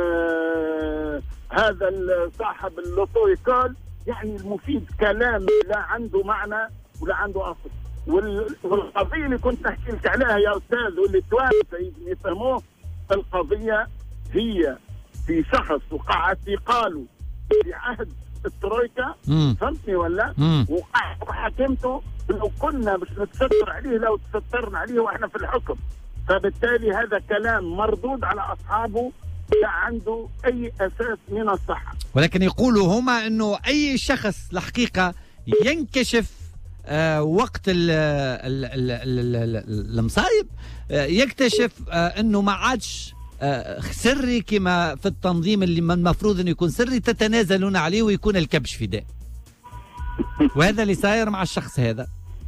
هذا صاحب اللوتو ايكول. يعني المفيد كلام لا عنده معنى ولا عنده اصل. والقضيه اللي كنت نحكي لك عليها يا استاذ واللي التوانسه يفهموه، القضيه هي في شخص وقع اعتقاله في عهد الترويكا، فهمتني ولا؟ وقع وحكمته. لو كنا مش نتستر عليه لو تسترنا عليه واحنا في الحكم، فبالتالي هذا كلام مردود على اصحابه لا عنده اي اساس من الصحه. ولكن يقولوا هما انه اي شخص الحقيقه ينكشف وقت المصايب، يكتشف انه ما عادش سري كما في التنظيم اللي المفروض انه يكون سري، تتنازلون عليه ويكون الكبش فداء. وهذا اللي صاير مع الشخص هذا.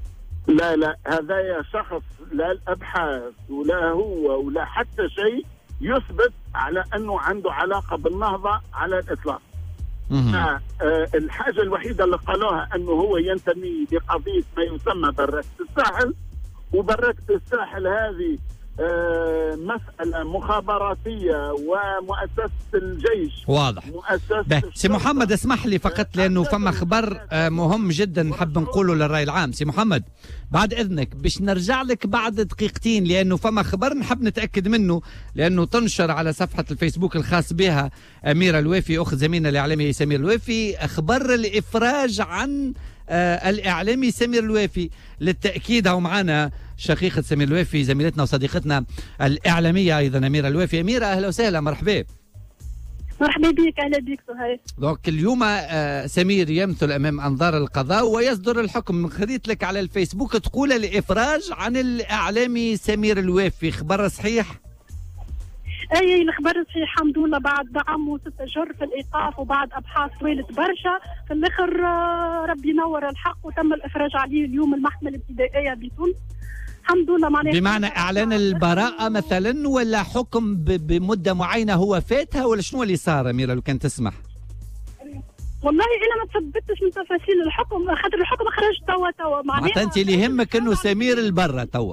لا هذا يا شخص لا الابحاث ولا هو ولا حتى شيء يثبت على أنه عنده علاقة بالنهضة على الإطلاق. الحاجة الوحيدة اللي قالوها أنه هو ينتمي لقضية ما يسمى بركة الساحل، وبركة الساحل هذه مسألة مخابراتية ومؤسسة الجيش. واضح. سي محمد اسمح لي فقط لأنه فما خبر مهم جدا نحب نقوله للرأي العام. سي محمد بعد إذنك باش نرجع لك بعد دقيقتين، لأنه فما خبر نحب نتأكد منه، لأنه تنشر على صفحة الفيسبوك الخاص بها أميرة الوافي أخت زميلنا الإعلامي سمير الوافي، أخبر الإفراج عن الإعلامي سمير الوافي. للتأكيد هو معنا شقيقة سمير الوافي زميلتنا وصديقتنا الإعلامية أيضا أميرة الوافي. أميرة أهلا وسهلا، مرحبا. مرحبا بك، أهلا بك سهيل. دونك اليوم سمير يمثل أمام أنظار القضاء ويصدر الحكم. خذيت لك على الفيسبوك تقول الإفراج عن الإعلامي سمير الوافي، خبر صحيح؟ اي الخبر صحيح الحمد لله، بعد عام و6 أشهر في الايقاف وبعد ابحاث طويله برشا في الاخر ربي ينور الحق وتم الافراج عليه اليوم المحكمه الابتدائيه بتونس الحمد لله. معناها بمعنى اعلان البراءه مثلا ولا حكم بمده معينه هو فاتها ولا شنو اللي صار أميرة لو كان تسمح؟ والله انا ما تثبتش من تفاصيل الحكم خاطر الحكم خرج توا معناها انت اللي يهمك انه سمير البرا توا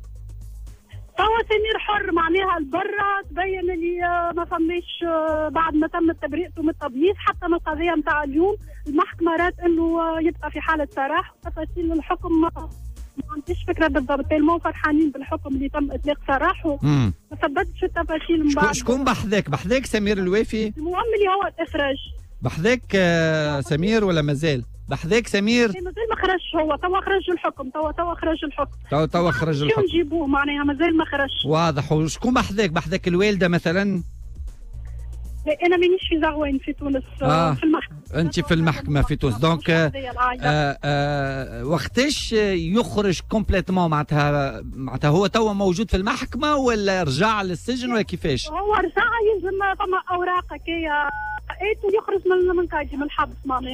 سمير حر معناها البرا. تبين اللي ما فماش بعد ما تم تبرئته من التبييض حتى من القضيه نتاع اليوم المحكمه رات انه يبقى في حاله سراح. تفاصيل الحكم ما عنديش فكره بالضبط، تلمو فرحانين بالحكم اللي تم اطلاق سراحه ما ثبتش التفاصيل من بعد. شكون بحذاك سمير الوافي؟ المهم اللي هو الافراج. بحذاك سمير ولا مازال؟ بحذاك سمير؟ مازال ما خرجش، هو توا خرج الحكم، توا خرج الحكم. توا خرج الحكم. شو نجيبوه معناها مازال ما خرجش. واضح. وشكون بحذاك الوالده مثلا؟ انا مانيش في زغوين في تونس في المحكمه. انت في المحكمه في تونس دونك وقتاش يخرج كومبليتمون معناتها هو توا موجود في المحكمه ولا رجع للسجن ولا كيفاش؟ هو رجع يلزم فما اوراق هكايا يخرج من قاضي من الحبس معناها.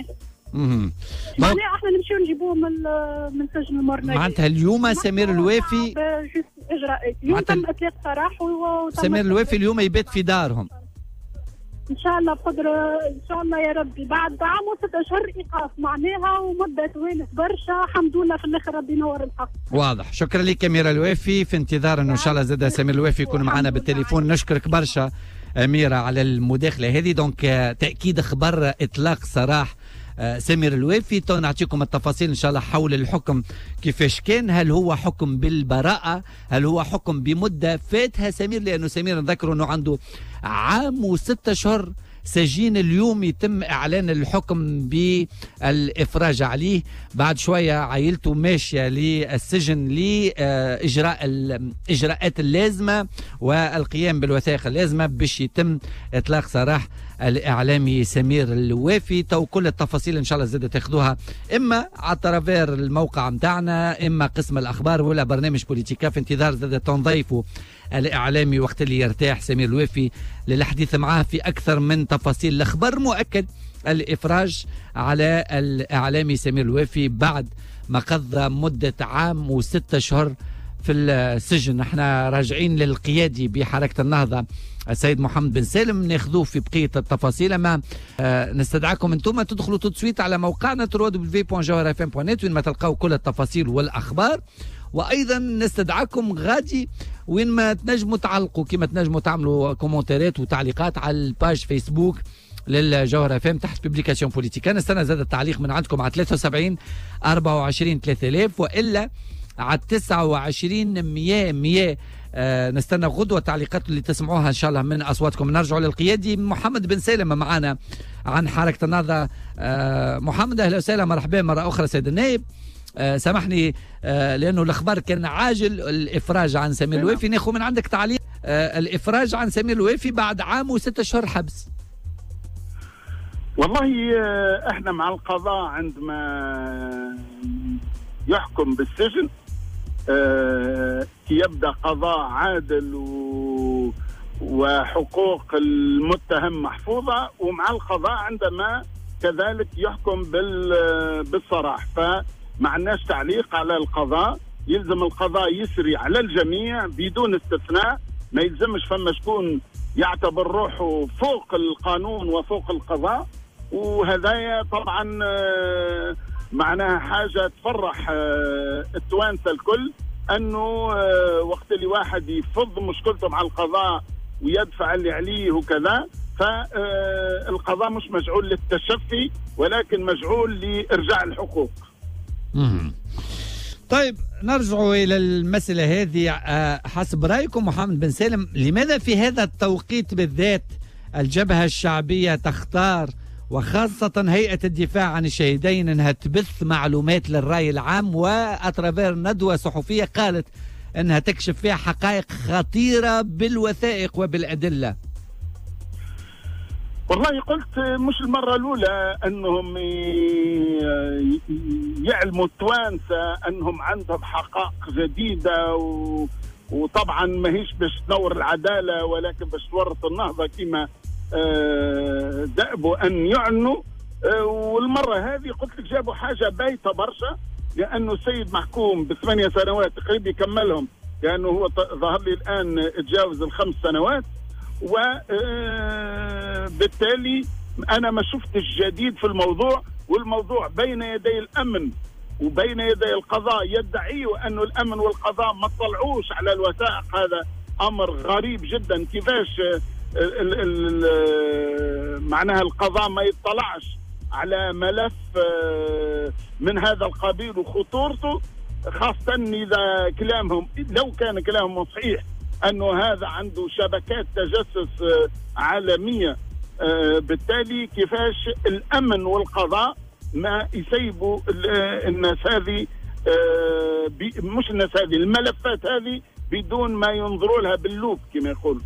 معناها احنا نمشيو نجيبوه من سجن المرنجي. معناتها اليوم سمير الوافي اجراءات اليوم تم اطلاق سراحه سمير الوافي اليوم يبات في دارهم ان شاء الله بقدر ان شاء الله يا ربي بعد عام و6 أشهر ايقاف معناها ومده طويله برشا الحمد لله في الاخر ربي ينور الحق. واضح. شكرا لك أميرة الوافي، في انتظار انه ان شاء الله زاد سمير الوافي يكون معنا بالتليفون. نشكرك برشا أميرة على المداخله هذه. دونك تاكيد خبر اطلاق سراح سمير الوافي. تو نعطيكم التفاصيل ان شاء الله حول الحكم كيفاش كان. هل هو حكم بالبراءه؟ هل هو حكم بمده فاتها سمير؟ لانه سمير نذكروا انه عنده عام و6 أشهر سجين. اليوم يتم اعلان الحكم بالافراج عليه. بعد شويه عائلته ماشيه للسجن لاجراء الاجراءات اللازمه والقيام بالوثائق اللازمه باش يتم اطلاق سراح الاعلامي سمير الوافي. تو كل التفاصيل ان شاء الله زاد تاخذوها اما على ترافير الموقع نتاعنا اما قسم الاخبار ولا برنامج بوليتيكا. في انتظار زاد تنضيفوا الاعلامي وقت اللي يرتاح سمير الوافي للحديث معاه في اكثر من تفاصيل. الخبر مؤكد الافراج على الاعلامي سمير الوافي بعد ما قضى مده عام و6 أشهر في السجن. احنا راجعين للقيادي بحركه النهضه السيد محمد بن سالم ناخذوه في بقيه التفاصيل. اما نستدعاكم انتم تدخلوا تسويت على موقعنا www.jawharfm.net وين ما تلقاو كل التفاصيل والاخبار. وايضا نستدعاكم غادي وين ما تنجموا تعلقوا كما تنجموا تعملوا كومنتات وتعليقات على الباج فيسبوك للجوهر اف ام تحت بوبليكاسيون بوليتيكا. نستنى زاد التعليق من عندكم على 73 24 3000 والا على 29 100 نستنى غدوه تعليقات اللي تسمعوها ان شاء الله من اصواتكم. نرجع للقيادي محمد بن سالم معنا عن حركه النهضه. محمد اهلا وسهلا، مرحبا مره اخرى سيد النائب. سامحني لانه الاخبار كان عاجل الافراج عن سمير الوافي. ناخذ من عندك تعليق الافراج عن سمير الوافي بعد عام و6 أشهر حبس. والله احنا مع القضاء عندما يحكم بالسجن يبدأ قضاء عادل وحقوق المتهم محفوظة، ومع القضاء عندما كذلك يحكم بالصراح. فمعناش تعليق على القضاء، يلزم القضاء يسري على الجميع بدون استثناء ما يلزمش فما شكون يعتبر روحه فوق القانون وفوق القضاء. وهذايا طبعا معناها حاجة تفرح التوانسة الكل، أنه وقت اللي واحد يفض مشكلته مع القضاء ويدفع اللي عليه وكذا، فالقضاء مش مجعول للتشفي ولكن مجعول لإرجاع الحقوق. طيب نرجع إلى المسألة هذه. حسب رأيكم محمد بن سالم، لماذا في هذا التوقيت بالذات الجبهة الشعبية تختار وخاصة هيئة الدفاع عن الشهيدين أنها تبث معلومات للرأي العام، وأترافير ندوة صحفية قالت أنها تكشف فيها حقائق خطيرة بالوثائق وبالأدلة؟ والله قلت مش المرة الأولى أنهم يعلموا التوانسة أنهم عندهم حقائق جديدة، وطبعا ما هيش باش تنور العدالة ولكن باش تورط النهضة كما دأبوا أن يعنوا. والمرة هذه قلت لك جابوا حاجة بايتة برشا، لأنه السيد محكوم ب8 سنوات تقريبا يكملهم، لأنه هو ظهر لي الآن تجاوز ال5 سنوات، وبالتالي أنا ما شفتش جديد في الموضوع. والموضوع بين يدي الأمن وبين يدي القضاء، يدعيه أنه الأمن والقضاء ما طلعوش على الوثائق. هذا أمر غريب جدا، كيفاش معناها القضاء ما يطلعش على ملف من هذا القبيل وخطورته، خاصة إذا كلامهم لو كان كلامهم صحيح أنه هذا عنده شبكات تجسس عالمية. بالتالي كيفاش الأمن والقضاء ما يسيبوا الناس هذه، مش الناس هذه، الملفات هذه بدون ما ينظروا لها باللوب كما يقولوا.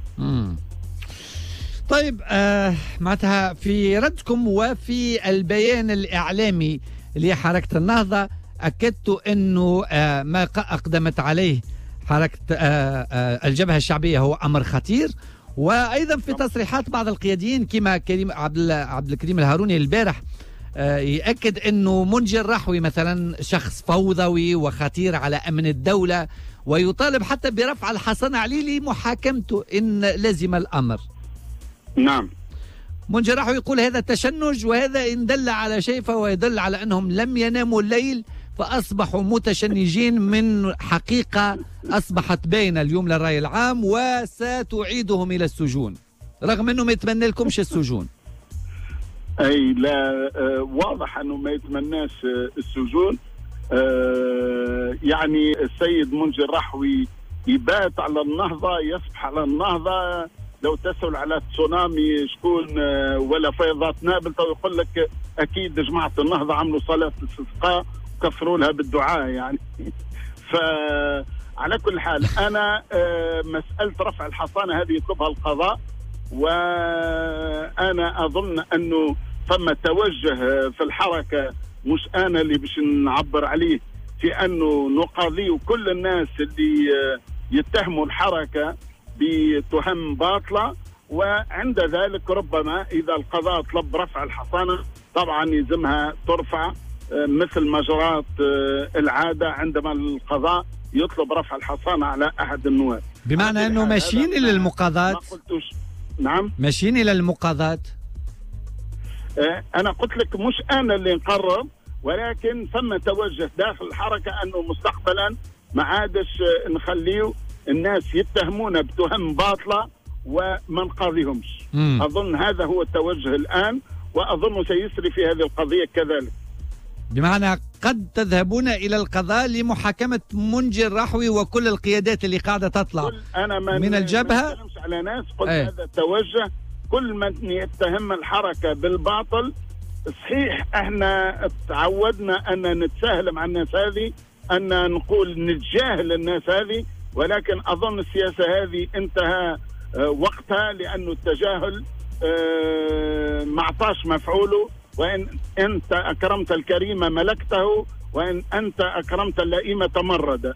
طيب معناتها في ردكم وفي البيان الإعلامي لحركة النهضة أكدتوا أنه ما أقدمت عليه حركة الجبهة الشعبية هو أمر خطير، وأيضا في تصريحات بعض القياديين كما كريم عبد الكريم الهاروني البارح يأكد أنه منجي الرحوي مثلا شخص فوضوي وخطير على أمن الدولة، ويطالب حتى برفع الحصانة عليه لمحاكمته إن لزم الأمر. نعم، منجي الرحوي يقول هذا تشنج، وهذا إن دل على شيء فهو يدل على أنهم لم يناموا الليل فأصبحوا متشنجين من حقيقة أصبحت باينة اليوم للرأي العام، وستعيدهم إلى السجون رغم أنه ما يتمنى لكمش السجون. أي لا، واضح أنه ما يتمناش السجون. يعني السيد منجي الرحوي يبات على النهضة، يصبح على النهضة. لو تسأل على تسونامي شكون ولا فيضات نابل، تو يقول لك أكيد جماعة النهضة عملوا صلاة الاستسقاء وكفروا لها بالدعاء يعني. فعلى كل حال أنا مسألة رفع الحصانة هذه يطلبها القضاء، وأنا أظن أنه ثم توجه في الحركة مش أنا اللي باش نعبر عليه، في أنه نقاضي كل الناس اللي يتهموا الحركة بتهم باطلة. وعند ذلك ربما إذا القضاء طلب رفع الحصانة طبعا يلزمها ترفع مثل مجرات العادة عندما القضاء يطلب رفع الحصانة على أحد النواب. بمعنى أنه ماشيين إلى المقاضاة. نعم، ماشيين إلى المقاضاة. أنا قلت لك مش أنا اللي نقرر، ولكن ثم توجه داخل الحركة أنه مستقبلا ما عادش نخليه الناس يتهمونا بتهم باطلة وما نقاضيهمش. أظن هذا هو التوجه الآن، وأظن سيسري في هذه القضية كذلك. بمعنى قد تذهبون إلى القضاء لمحاكمة منجي الرحوي وكل القيادات اللي قاعدة تطلع أنا من الجبهة. ما نتكلمش على ناس، قلت هذا التوجه كل من يتهم الحركة بالباطل. صحيح احنا تعودنا أن نتساهل مع الناس هذه، أن نقول نتجاهل الناس هذه، ولكن أظن السياسة هذه انتهى وقتها، لأنه التجاهل ما عطاش مفعوله. وإن أنت أكرمت الكريم ملكته، وإن أنت أكرمت اللئيم تمرد.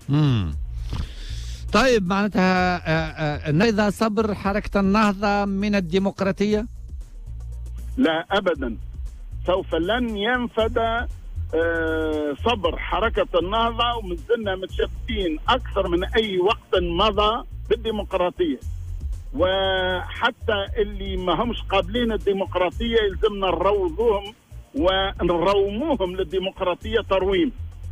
طيب معناتها إذا صبر حركة النهضة من الديمقراطية؟ لا أبدا، سوف لن ينفد صبر حركة النهضة، ومازلنا متشبثين أكثر من أي وقت مضى بالديمقراطية. وحتى اللي ما همش قابلين الديمقراطية يلزمنا نروضوهم ونروموهم للديمقراطية ترويم.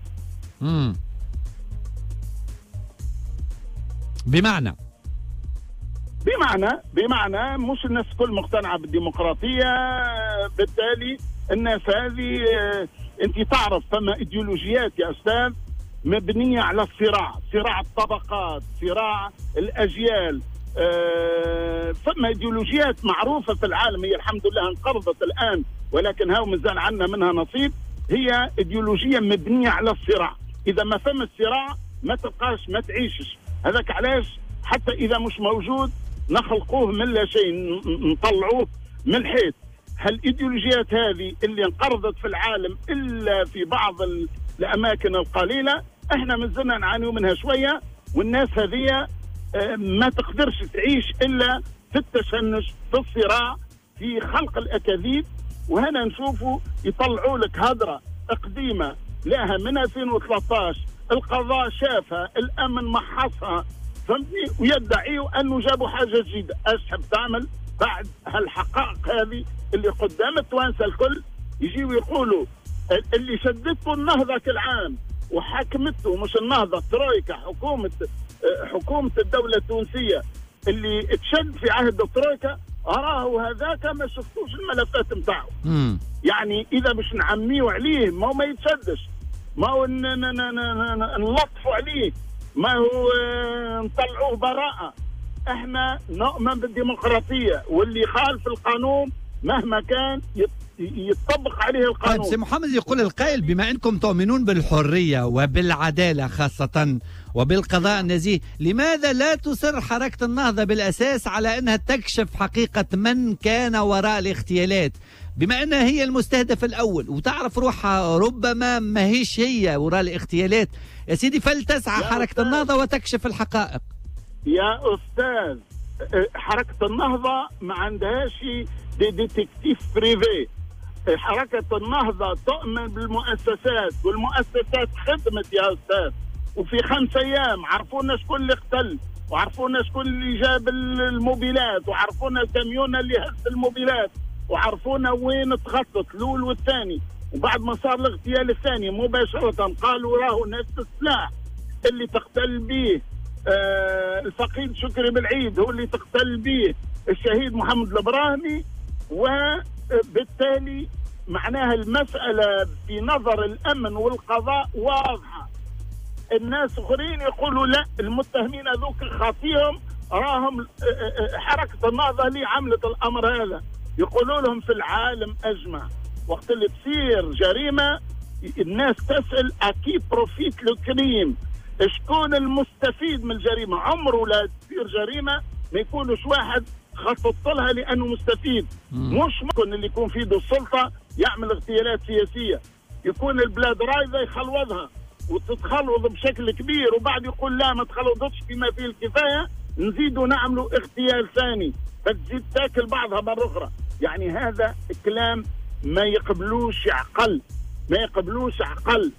بمعنى مش الناس كل مقتنعة بالديمقراطية، بالتالي الناس هذه انت تعرف فما ايديولوجيات يا استاذ مبنية على الصراع، صراع الطبقات، صراع الأجيال. فما ايديولوجيات معروفة في العالم، هي الحمد لله انقرضت الآن ولكن هاو مازال عندنا منها نصيب. هي ايديولوجية مبنية على الصراع، إذا ما فما الصراع ما تبقاش ما تعيشش. هذاك علاش حتى إذا مش موجود نخلقوه من لا شيء، نطلعوه من الحيط. هالإيديولوجيات هذه اللي انقرضت في العالم إلا في بعض الأماكن القليلة، احنا مازلنا نعاني منها شوية، والناس هذه ما تقدرش تعيش إلا في التشنج، في الصراع، في خلق الأكاذيب. وهنا نشوفوا يطلعوا لك هدرة قديمة لها من 2013 القضاء شافها، الأمن محصها، فهمتني، ويدعيوا أنه جابوا حاجة جديدة. ايش تحب تعمل بعد هالحقائق هذه اللي قدام التوانسة الكل؟ يجيوا يقولوا اللي شدته النهضة كالعام وحكمته، مش النهضة، الترويكا، حكومة الدولة التونسية اللي تشد في عهد الترويكا، أراه هذاك ما شفتوش الملفات متاعه. يعني إذا مش نعميوا عليه ما يتشدش، ما هو نلطفوا عليه، ما هو نطلعوه براءة. احنا نؤمن بالديمقراطية، واللي خالف القانون مهما كان يطبق عليه القانون. طيب سي محمد، يقول القائل بما انكم تؤمنون بالحرية وبالعدالة خاصة وبالقضاء النزيه، لماذا لا تصر حركة النهضة بالأساس على أنها تكشف حقيقة من كان وراء الاغتيالات، بما أنها هي المستهدف الأول وتعرف روحها ربما ما هيش هي وراء الاغتيالات؟ يا سيدي فلتسعى حركة النهضة وتكشف الحقائق. يا أستاذ، حركة النهضة ما عندهاش دي ديتكتيف بريفي. حركة النهضة تؤمن بالمؤسسات، والمؤسسات خدمت يا أستاذ. وفي 5 أيام عرفونا شكون اللي اقتل، وعرفونا شكون اللي جاب الموبيلات، وعرفونا الكاميون اللي هز الموبيلات، وعرفونا وين تخطط الأول والثاني. وبعد ما صار الاغتيال الثاني مباشرة قالوا راهو نفس السلاح اللي تقتل به الفقيد شكري بالعيد هو اللي تقتل به الشهيد محمد البراهمي. وبالتالي معناها المسألة في نظر الأمن والقضاء واضحة. الناس اخرين يقولوا لا، المتهمين هذوك خاطيهم، راهم حركة النهضة اللي عملت الأمر هذا. يقولوا لهم في العالم أجمع وقت اللي تصير جريمة الناس تسأل أكي بروفيت لو كريم، شكون المستفيد من الجريمة؟ عمره لا تصير جريمة ما يكونش واحد خطط لها لأنه مستفيد. مش ممكن اللي يكون في يده السلطة يعمل اغتيالات سياسية، يكون البلاد رايضة يخلوضها وتتخلوض بشكل كبير، وبعد يقول لا ما تخلوضتش بما فيه الكفاية نزيدوا نعملوا اغتيال ثاني، فتزيد تاكل بعضها مرة أخرى. يعني هذا الكلام ما يقبلوش عقل، ما يقبلوش عقل.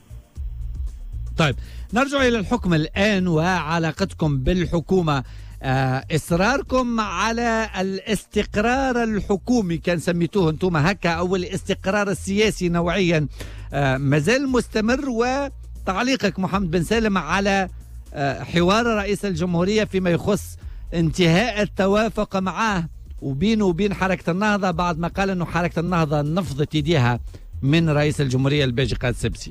طيب نرجع إلى الحكم الآن وعلاقتكم بالحكومة. إصراركم على الاستقرار الحكومي كان سميتوه أنتم هكا، أو الاستقرار السياسي نوعيا، مازال مستمر. وتعليقك محمد بن سالم على حوار رئيس الجمهورية فيما يخص انتهاء التوافق معه وبينه وبين حركة النهضة بعد ما قال أنه حركة النهضة نفضت يديها من رئيس الجمهورية الباجي قائد السبسي.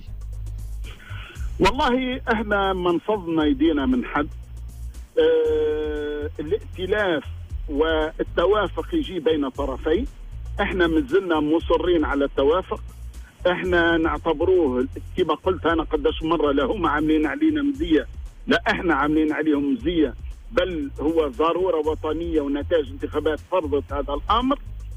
والله احنا ما نفضنا يدينا من حد. الائتلاف والتوافق يجي بين طرفين، احنا مازلنا مصرين على التوافق. احنا نعتبروه كما قلت انا قداش مره، لا هم عاملين علينا مزيه لا احنا عاملين عليهم مزيه، بل هو ضروره وطنيه ونتائج انتخابات فرضت هذا الامر.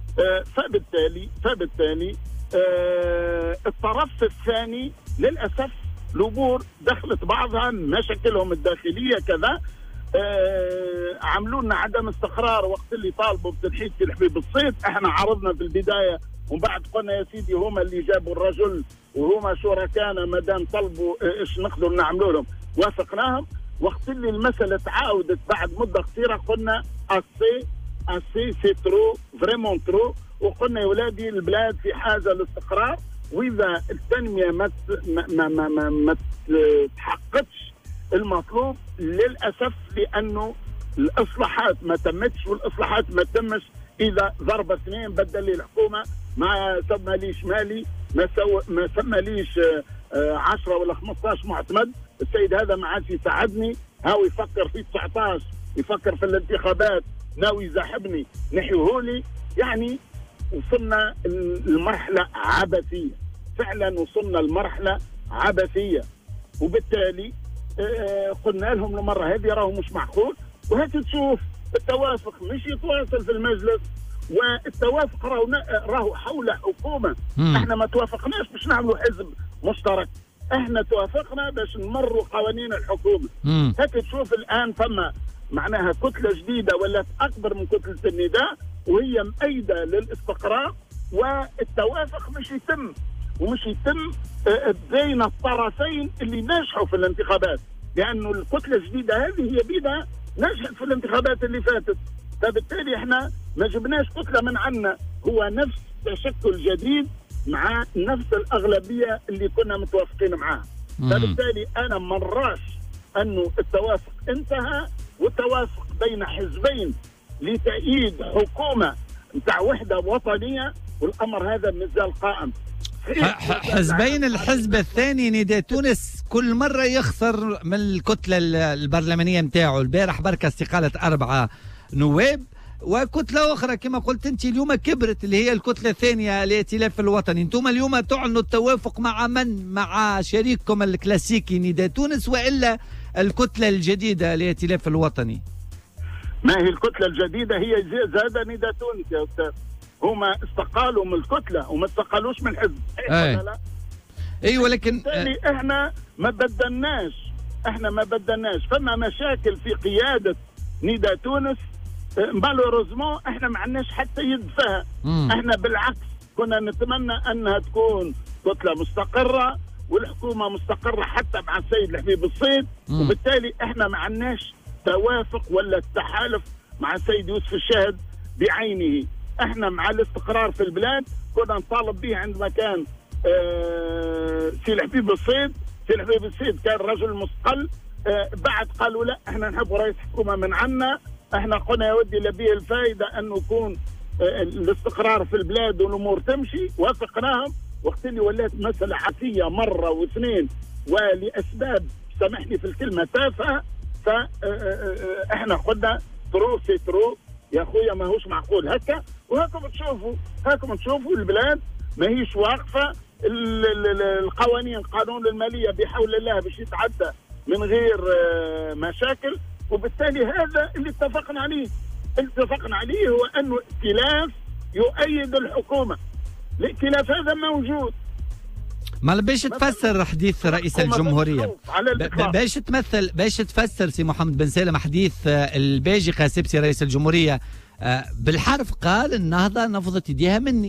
فبالتالي الطرف الثاني للاسف الامور دخلت بعضها، مشاكلهم الداخليه كذا، عملوا لنا عدم استقرار وقت اللي طالبوا بتنحية الحبيب الصيد. احنا عرضنا في البدايه ومن بعد قلنا يا سيدي هما اللي جابوا الرجل وهما شركانا ما دام طلبوا ايش نقدر نعملوا لهم، وافقناهم. وقت اللي المساله تعاودت بعد مده قصيره قلنا اسي سي ترو فريمون ترو. وقلنا يا ولادي البلاد في حاجه للاستقرار، واذا التنميه ما تحققش المطلوب للاسف، لانه الاصلاحات ما تمتش، والاصلاحات ما تمش اذا ضرب اثنين بدل لي الحكومه ما سمى ليش مالي، ما سمى ليش 10 ولا 15 معتمد. السيد هذا ما عادش يساعدني، هاو يفكر في 19، يفكر في الانتخابات، ناوي يزاحمني نحيهولي. يعني وصلنا المرحله عبثيه، فعلا وصلنا المرحله عبثيه. وبالتالي قلنا لهم المره هذه راهو مش معقول. وهات تشوف التوافق مش يتواصل في المجلس، والتوافق راهو حول حكومه. احنا ما توافقناش باش نعملوا حزب مشترك، احنا توافقنا باش نمروا قوانين الحكومه. هات تشوف الان فما معناها كتله جديده ولات اكبر من كتله النداء، وهي مؤيده للاستقرار، والتوافق مش يتم، ومش يتم بين الطرفين اللي نجحوا في الانتخابات، لانه الكتله الجديده هذه هي بيدها نجحت في الانتخابات اللي فاتت. فبالتالي احنا ما جبناش كتله من عنا، هو نفس تشكل جديد مع نفس الاغلبيه اللي كنا متوافقين معاها. فبالتالي انا مرراش انه التوافق انتهى، والتوافق بين حزبين لتأييد حكومه نتاع وحده وطنيه، والامر هذا مازال قائم. حزبين، الحزب الثاني نداء تونس كل مرة يخسر من الكتلة البرلمانية نتاعو. البارح بركة استقالة 4 نواب، وكتلة أخرى كما قلت أنت اليوم كبرت اللي هي الكتلة الثانية الائتلاف الوطني. أنتم اليوم تعلنوا التوافق مع من؟ مع شريككم الكلاسيكي نداء تونس، وإلا الكتلة الجديدة الائتلاف الوطني؟ ما هي الكتلة الجديدة؟ هي زاد نداء تونس يا أستاذ. هما استقالوا من الكتلة وما استقالوش من الحزب. لا. اي ولكن احنا ما بدلناش، فما مشاكل في قيادة نداء تونس مالوروزمون احنا ما عندناش حتى يد فيها. احنا بالعكس كنا نتمنى انها تكون كتلة مستقرة والحكومة مستقرة حتى مع السيد الحبيب الصيد، وبالتالي احنا ما عندناش توافق ولا تحالف مع السيد يوسف الشاهد بعينه. احنا مع الاستقرار في البلاد كنا نطالب به عندما كان سي الحبيب الصيد. سي الحبيب الصيد كان رجل مستقل، بعد قالوا لا احنا نحب رئيس حكومه من عنا. احنا قلنا يا ودي لبيه الفائده انه يكون الاستقرار في البلاد والامور تمشي، وافقناهم. وقت اللي ولات مساله عافيه مره واثنين ولاسباب سامحني في الكلمه تافهه، فاحنا قلنا ترو سي ترو يا اخويا، ماهوش معقول هكا. وهاكم تشوفوا البلاد ماهيش واقفه. القوانين قانون الماليه بحول الله باش يتعدى من غير مشاكل، وبالتالي هذا اللي اتفقنا عليه هو انه ائتلاف يؤيد الحكومه. الائتلاف هذا موجود. ما باش تفسر حديث رئيس الجمهورية، باش تفسر سي محمد بن سالم حديث الباجي قاسبسي رئيس الجمهورية بالحرف قال النهضة نفضت يديها مني.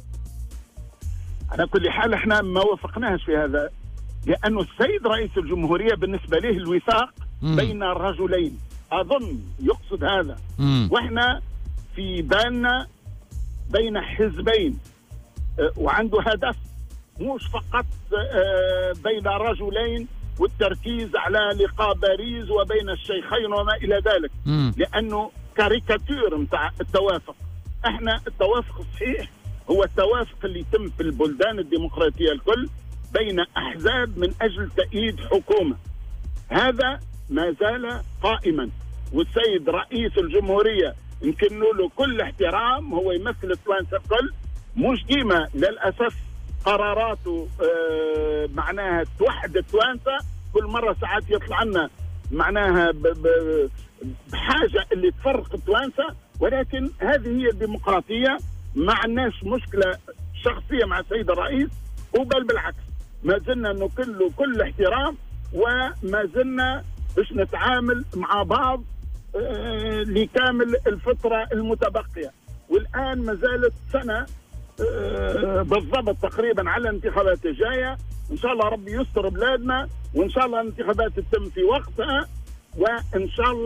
على كل حال احنا ما وافقناش في هذا، لأنه السيد رئيس الجمهورية بالنسبة له الوفاق بين الرجلين، أظن يقصد هذا. واحنا في بالنا بين حزبين وعنده هدف، مش فقط بين رجلين والتركيز على لقاء باريس وبين الشيخين وما إلى ذلك، لأنه كاريكاتير متاع التوافق. احنا التوافق الصحيح هو التوافق اللي يتم في البلدان الديمقراطية الكل بين أحزاب من أجل تأييد حكومة. هذا ما زال قائما، والسيد رئيس الجمهورية يمكن له كل احترام، هو يمثل التوانسة الكل. مش ديما للأسف قراراته معناها توحد التوانسة، كل مرة ساعات يطلع لنا معناها بحاجة اللي تفرق التوانسة، ولكن هذه هي الديمقراطية. ما عندناش مشكلة شخصية مع السيد الرئيس، وبل بالعكس ما زلنا نكله كل احترام، وما زلنا باش نتعامل مع بعض لكامل الفترة المتبقية. والآن ما زالت سنة بالضبط تقريبا على الانتخابات الجاية. إن شاء الله ربي يستر بلادنا، وإن شاء الله الانتخابات تتم في وقتها، وإن شاء الله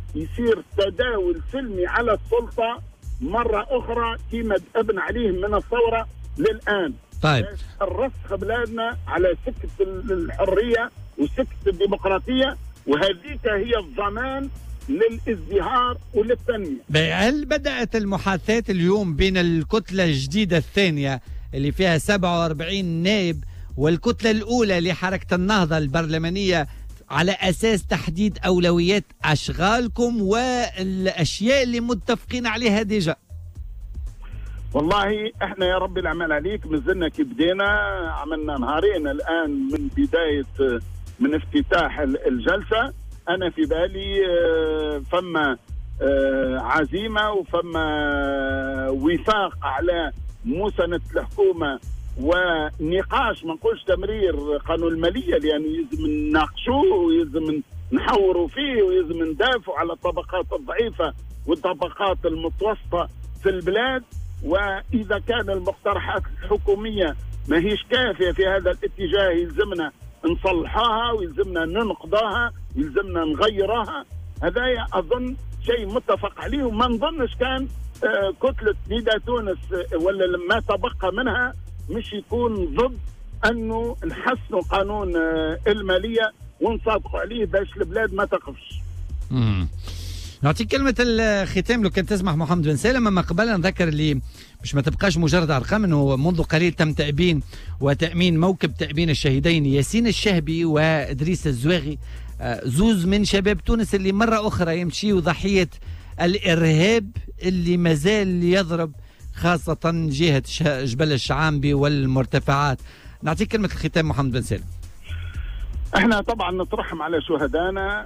يصير تداول سلمي على السلطة مرة أخرى كما ابن عليه من الثورة للآن. طيب الرسخ بلادنا على سكة الحرية وسكة الديمقراطية، وهذيك هي الضمان للازدهار وللتنمية. هل بدأت المحادثات اليوم بين الكتلة الجديدة الثانية اللي فيها 47 نائب والكتلة الأولى لحركة النهضة البرلمانية على أساس تحديد أولويات أشغالكم والأشياء اللي متفقين عليها ديجا؟ والله احنا يا رب العمل عليك مازلنا كي بدينا، عملنا نهارين الآن من بداية من افتتاح الجلسة. أنا في بالي فما عزيمة وفما وفاق على مساندة الحكومة ونقاش، ما نقولش تمرير قانون المالية، لأن يلزم نناقشوه ويلزم نحوروا فيه ويلزم ندافعوا على الطبقات الضعيفة والطبقات المتوسطة في البلاد. وإذا كان المقترحات الحكومية ما هيش كافية في هذا الاتجاه يلزمنا نصلحها ويلزمنا ننقضها ويلزمنا نغيرها. هذا أظن شيء متفق عليه، وما نظنش كان كتلة نداء تونس ولا ما تبقى منها مش يكون ضد أنه نحسنوا قانون المالية ونصادقوا عليه باش البلاد ما تقفش. نعطيك كلمة الختام لو كان تسمح محمد بن سالم. أما قبل نذكر اللي مش ما تبقاش مجرد أرقام، أنه منذ قليل تم تأبين وتأمين موكب تأبين الشهيدين ياسين الشهبي وإدريس الزواغي، زوز من شباب تونس اللي مرة أخرى يمشيوا ضحية الإرهاب اللي مازال يضرب خاصة جهة جبل الشعامبي والمرتفعات. نعطيك كلمة الختام محمد بن سالم. احنا طبعا نترحم على شهدائنا،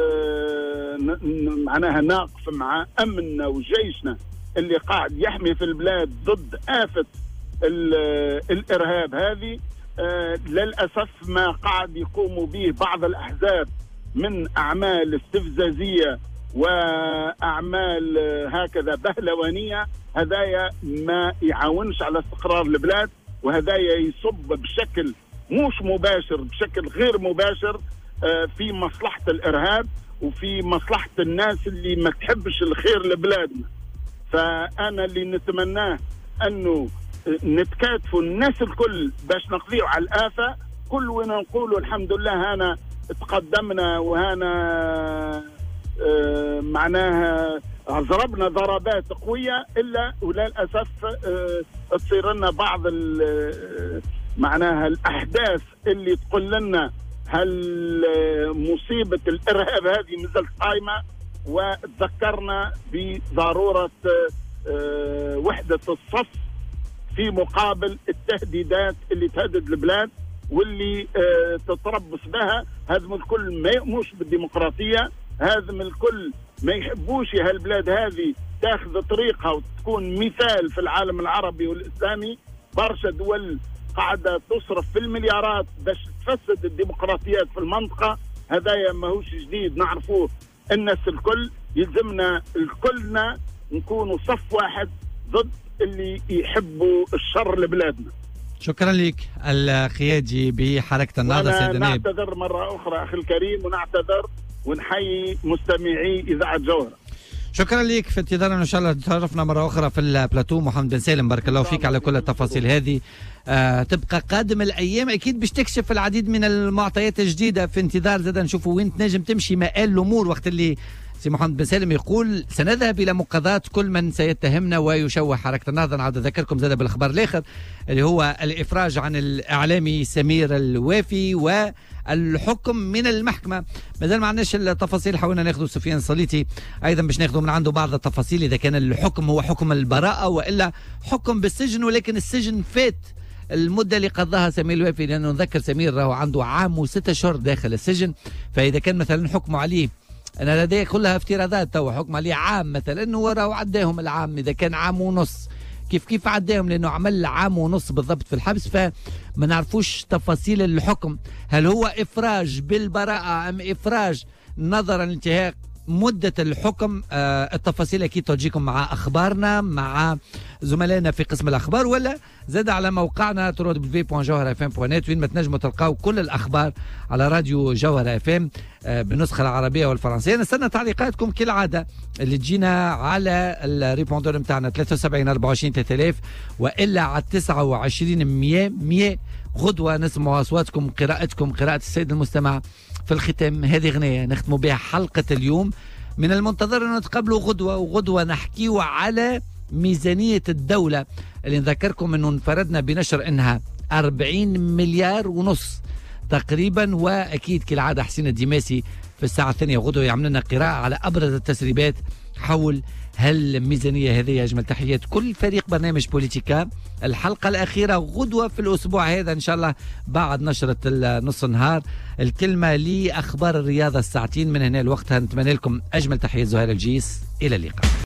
معناها ناقف مع امننا وجيشنا اللي قاعد يحمي في البلاد ضد آفة الارهاب هذه. للاسف ما قاعد يقوموا به بعض الاحزاب من اعمال استفزازيه واعمال هكذا بهلوانيه، هدايا ما يعاونش على استقرار البلاد، وهدايا يصب بشكل مش مباشر بشكل غير مباشر في مصلحة الإرهاب وفي مصلحة الناس اللي ما تحبش الخير لبلادنا. فأنا اللي نتمناه أنه نتكاتفوا الناس الكل باش نقضيوا على الآفة. كل وين نقولوا الحمد لله هانا تقدمنا وهانا معناها ضربنا ضربات قوية، إلا وللأسف تصير لنا بعض معناها الأحداث اللي تقول لنا هل مصيبة الإرهاب هذه مازالت قائمة، وتذكرنا بضرورة وحدة الصف في مقابل التهديدات اللي تهدد البلاد واللي تتربص بها. هذم الكل ما يؤمنوش بالديمقراطية، هذم الكل ما يحبوش هالبلاد هذه تاخذ طريقها وتكون مثال في العالم العربي والإسلامي. برشا دول قاعدة تصرف في المليارات باش تفسد الديمقراطيات في المنطقة. هذايا ماهوش جديد، نعرفوه الناس الكل. يلزمنا الكلنا نكونوا صف واحد ضد اللي يحبوا الشر لبلادنا. شكرا لك القيادي بحركة النهضة سيد النائب. نعتذر مرة أخرى أخي الكريم، ونعتذر ونحيي مستمعي إذاعة جوهرة. شكرا لك، في انتظار ان شاء الله تعرفنا مره اخرى في البلاتو. محمد بن سالم بارك الله فيك على كل التفاصيل هذه. تبقى قادم الايام اكيد باش تكشف العديد من المعطيات الجديده، في انتظار زاد نشوفوا وين تنجم تمشي مآل الامور وقت اللي سي محمد بن سالم يقول سنذهب الى مقاضاة كل من سيتهمنا ويشوه حركه النهضه. نعود اذكركم زاد بالخبر الاخر اللي هو الافراج عن الاعلامي سمير الوافي والحكم من المحكمه. مازال ما عندناش التفاصيل، حاولنا ناخذ سفيان الصليتي ايضا باش ناخذ من عنده بعض التفاصيل، اذا كان الحكم هو حكم البراءه والا حكم بالسجن، ولكن السجن فات المده اللي قضاها سمير الوافي، لانه نذكر سمير راهو عنده عام و6 اشهر داخل السجن. فاذا كان مثلا حكموا عليه، انا لدي كلها افتراضات، تو حكم عليه عام مثلا، هو راهو عداهم العام، اذا كان عام ونص كيف عداهم، لانه عمل عام ونص بالضبط في الحبس. فما نعرفوش تفاصيل الحكم، هل هو افراج بالبراءه ام افراج نظرا لانتهاك مدة الحكم التفاصيل أكيد تجيكم مع أخبارنا مع زملائنا في قسم الأخبار، ولا زاد على موقعنا www.jawharfm.net وين ما تنجموا تلقاو كل الأخبار على راديو جوهر FM بالنسخة العربية والفرنسية. نستنى تعليقاتكم كالعادة اللي تجينا على الريبوندور متاعنا 73 24 3000 وإلا على 29 100. غدوة نسمع أصواتكم، قراءتكم، قراءة السيد المستمع. في الختام هذه غنية نختموا بها حلقة اليوم. من المنتظر أن نتقابلوا غدوة نحكيوا على ميزانية الدولة اللي نذكركم أنه انفردنا بنشر أنها 40 مليار ونص تقريبا. وأكيد كالعادة حسين الدماسي في الساعة الثانية غدوة يعمل لنا قراءة على أبرز التسريبات حول هالميزانية هذه. أجمل تحيات كل فريق برنامج بوليتيكا. الحلقة الأخيرة غدوة في الأسبوع هذا إن شاء الله بعد نشرة النص النهار. الكلمة لأخبار الرياضة الساعتين من هنا لوقتها. نتمنى لكم أجمل تحيات زهير الجيس. إلى اللقاء.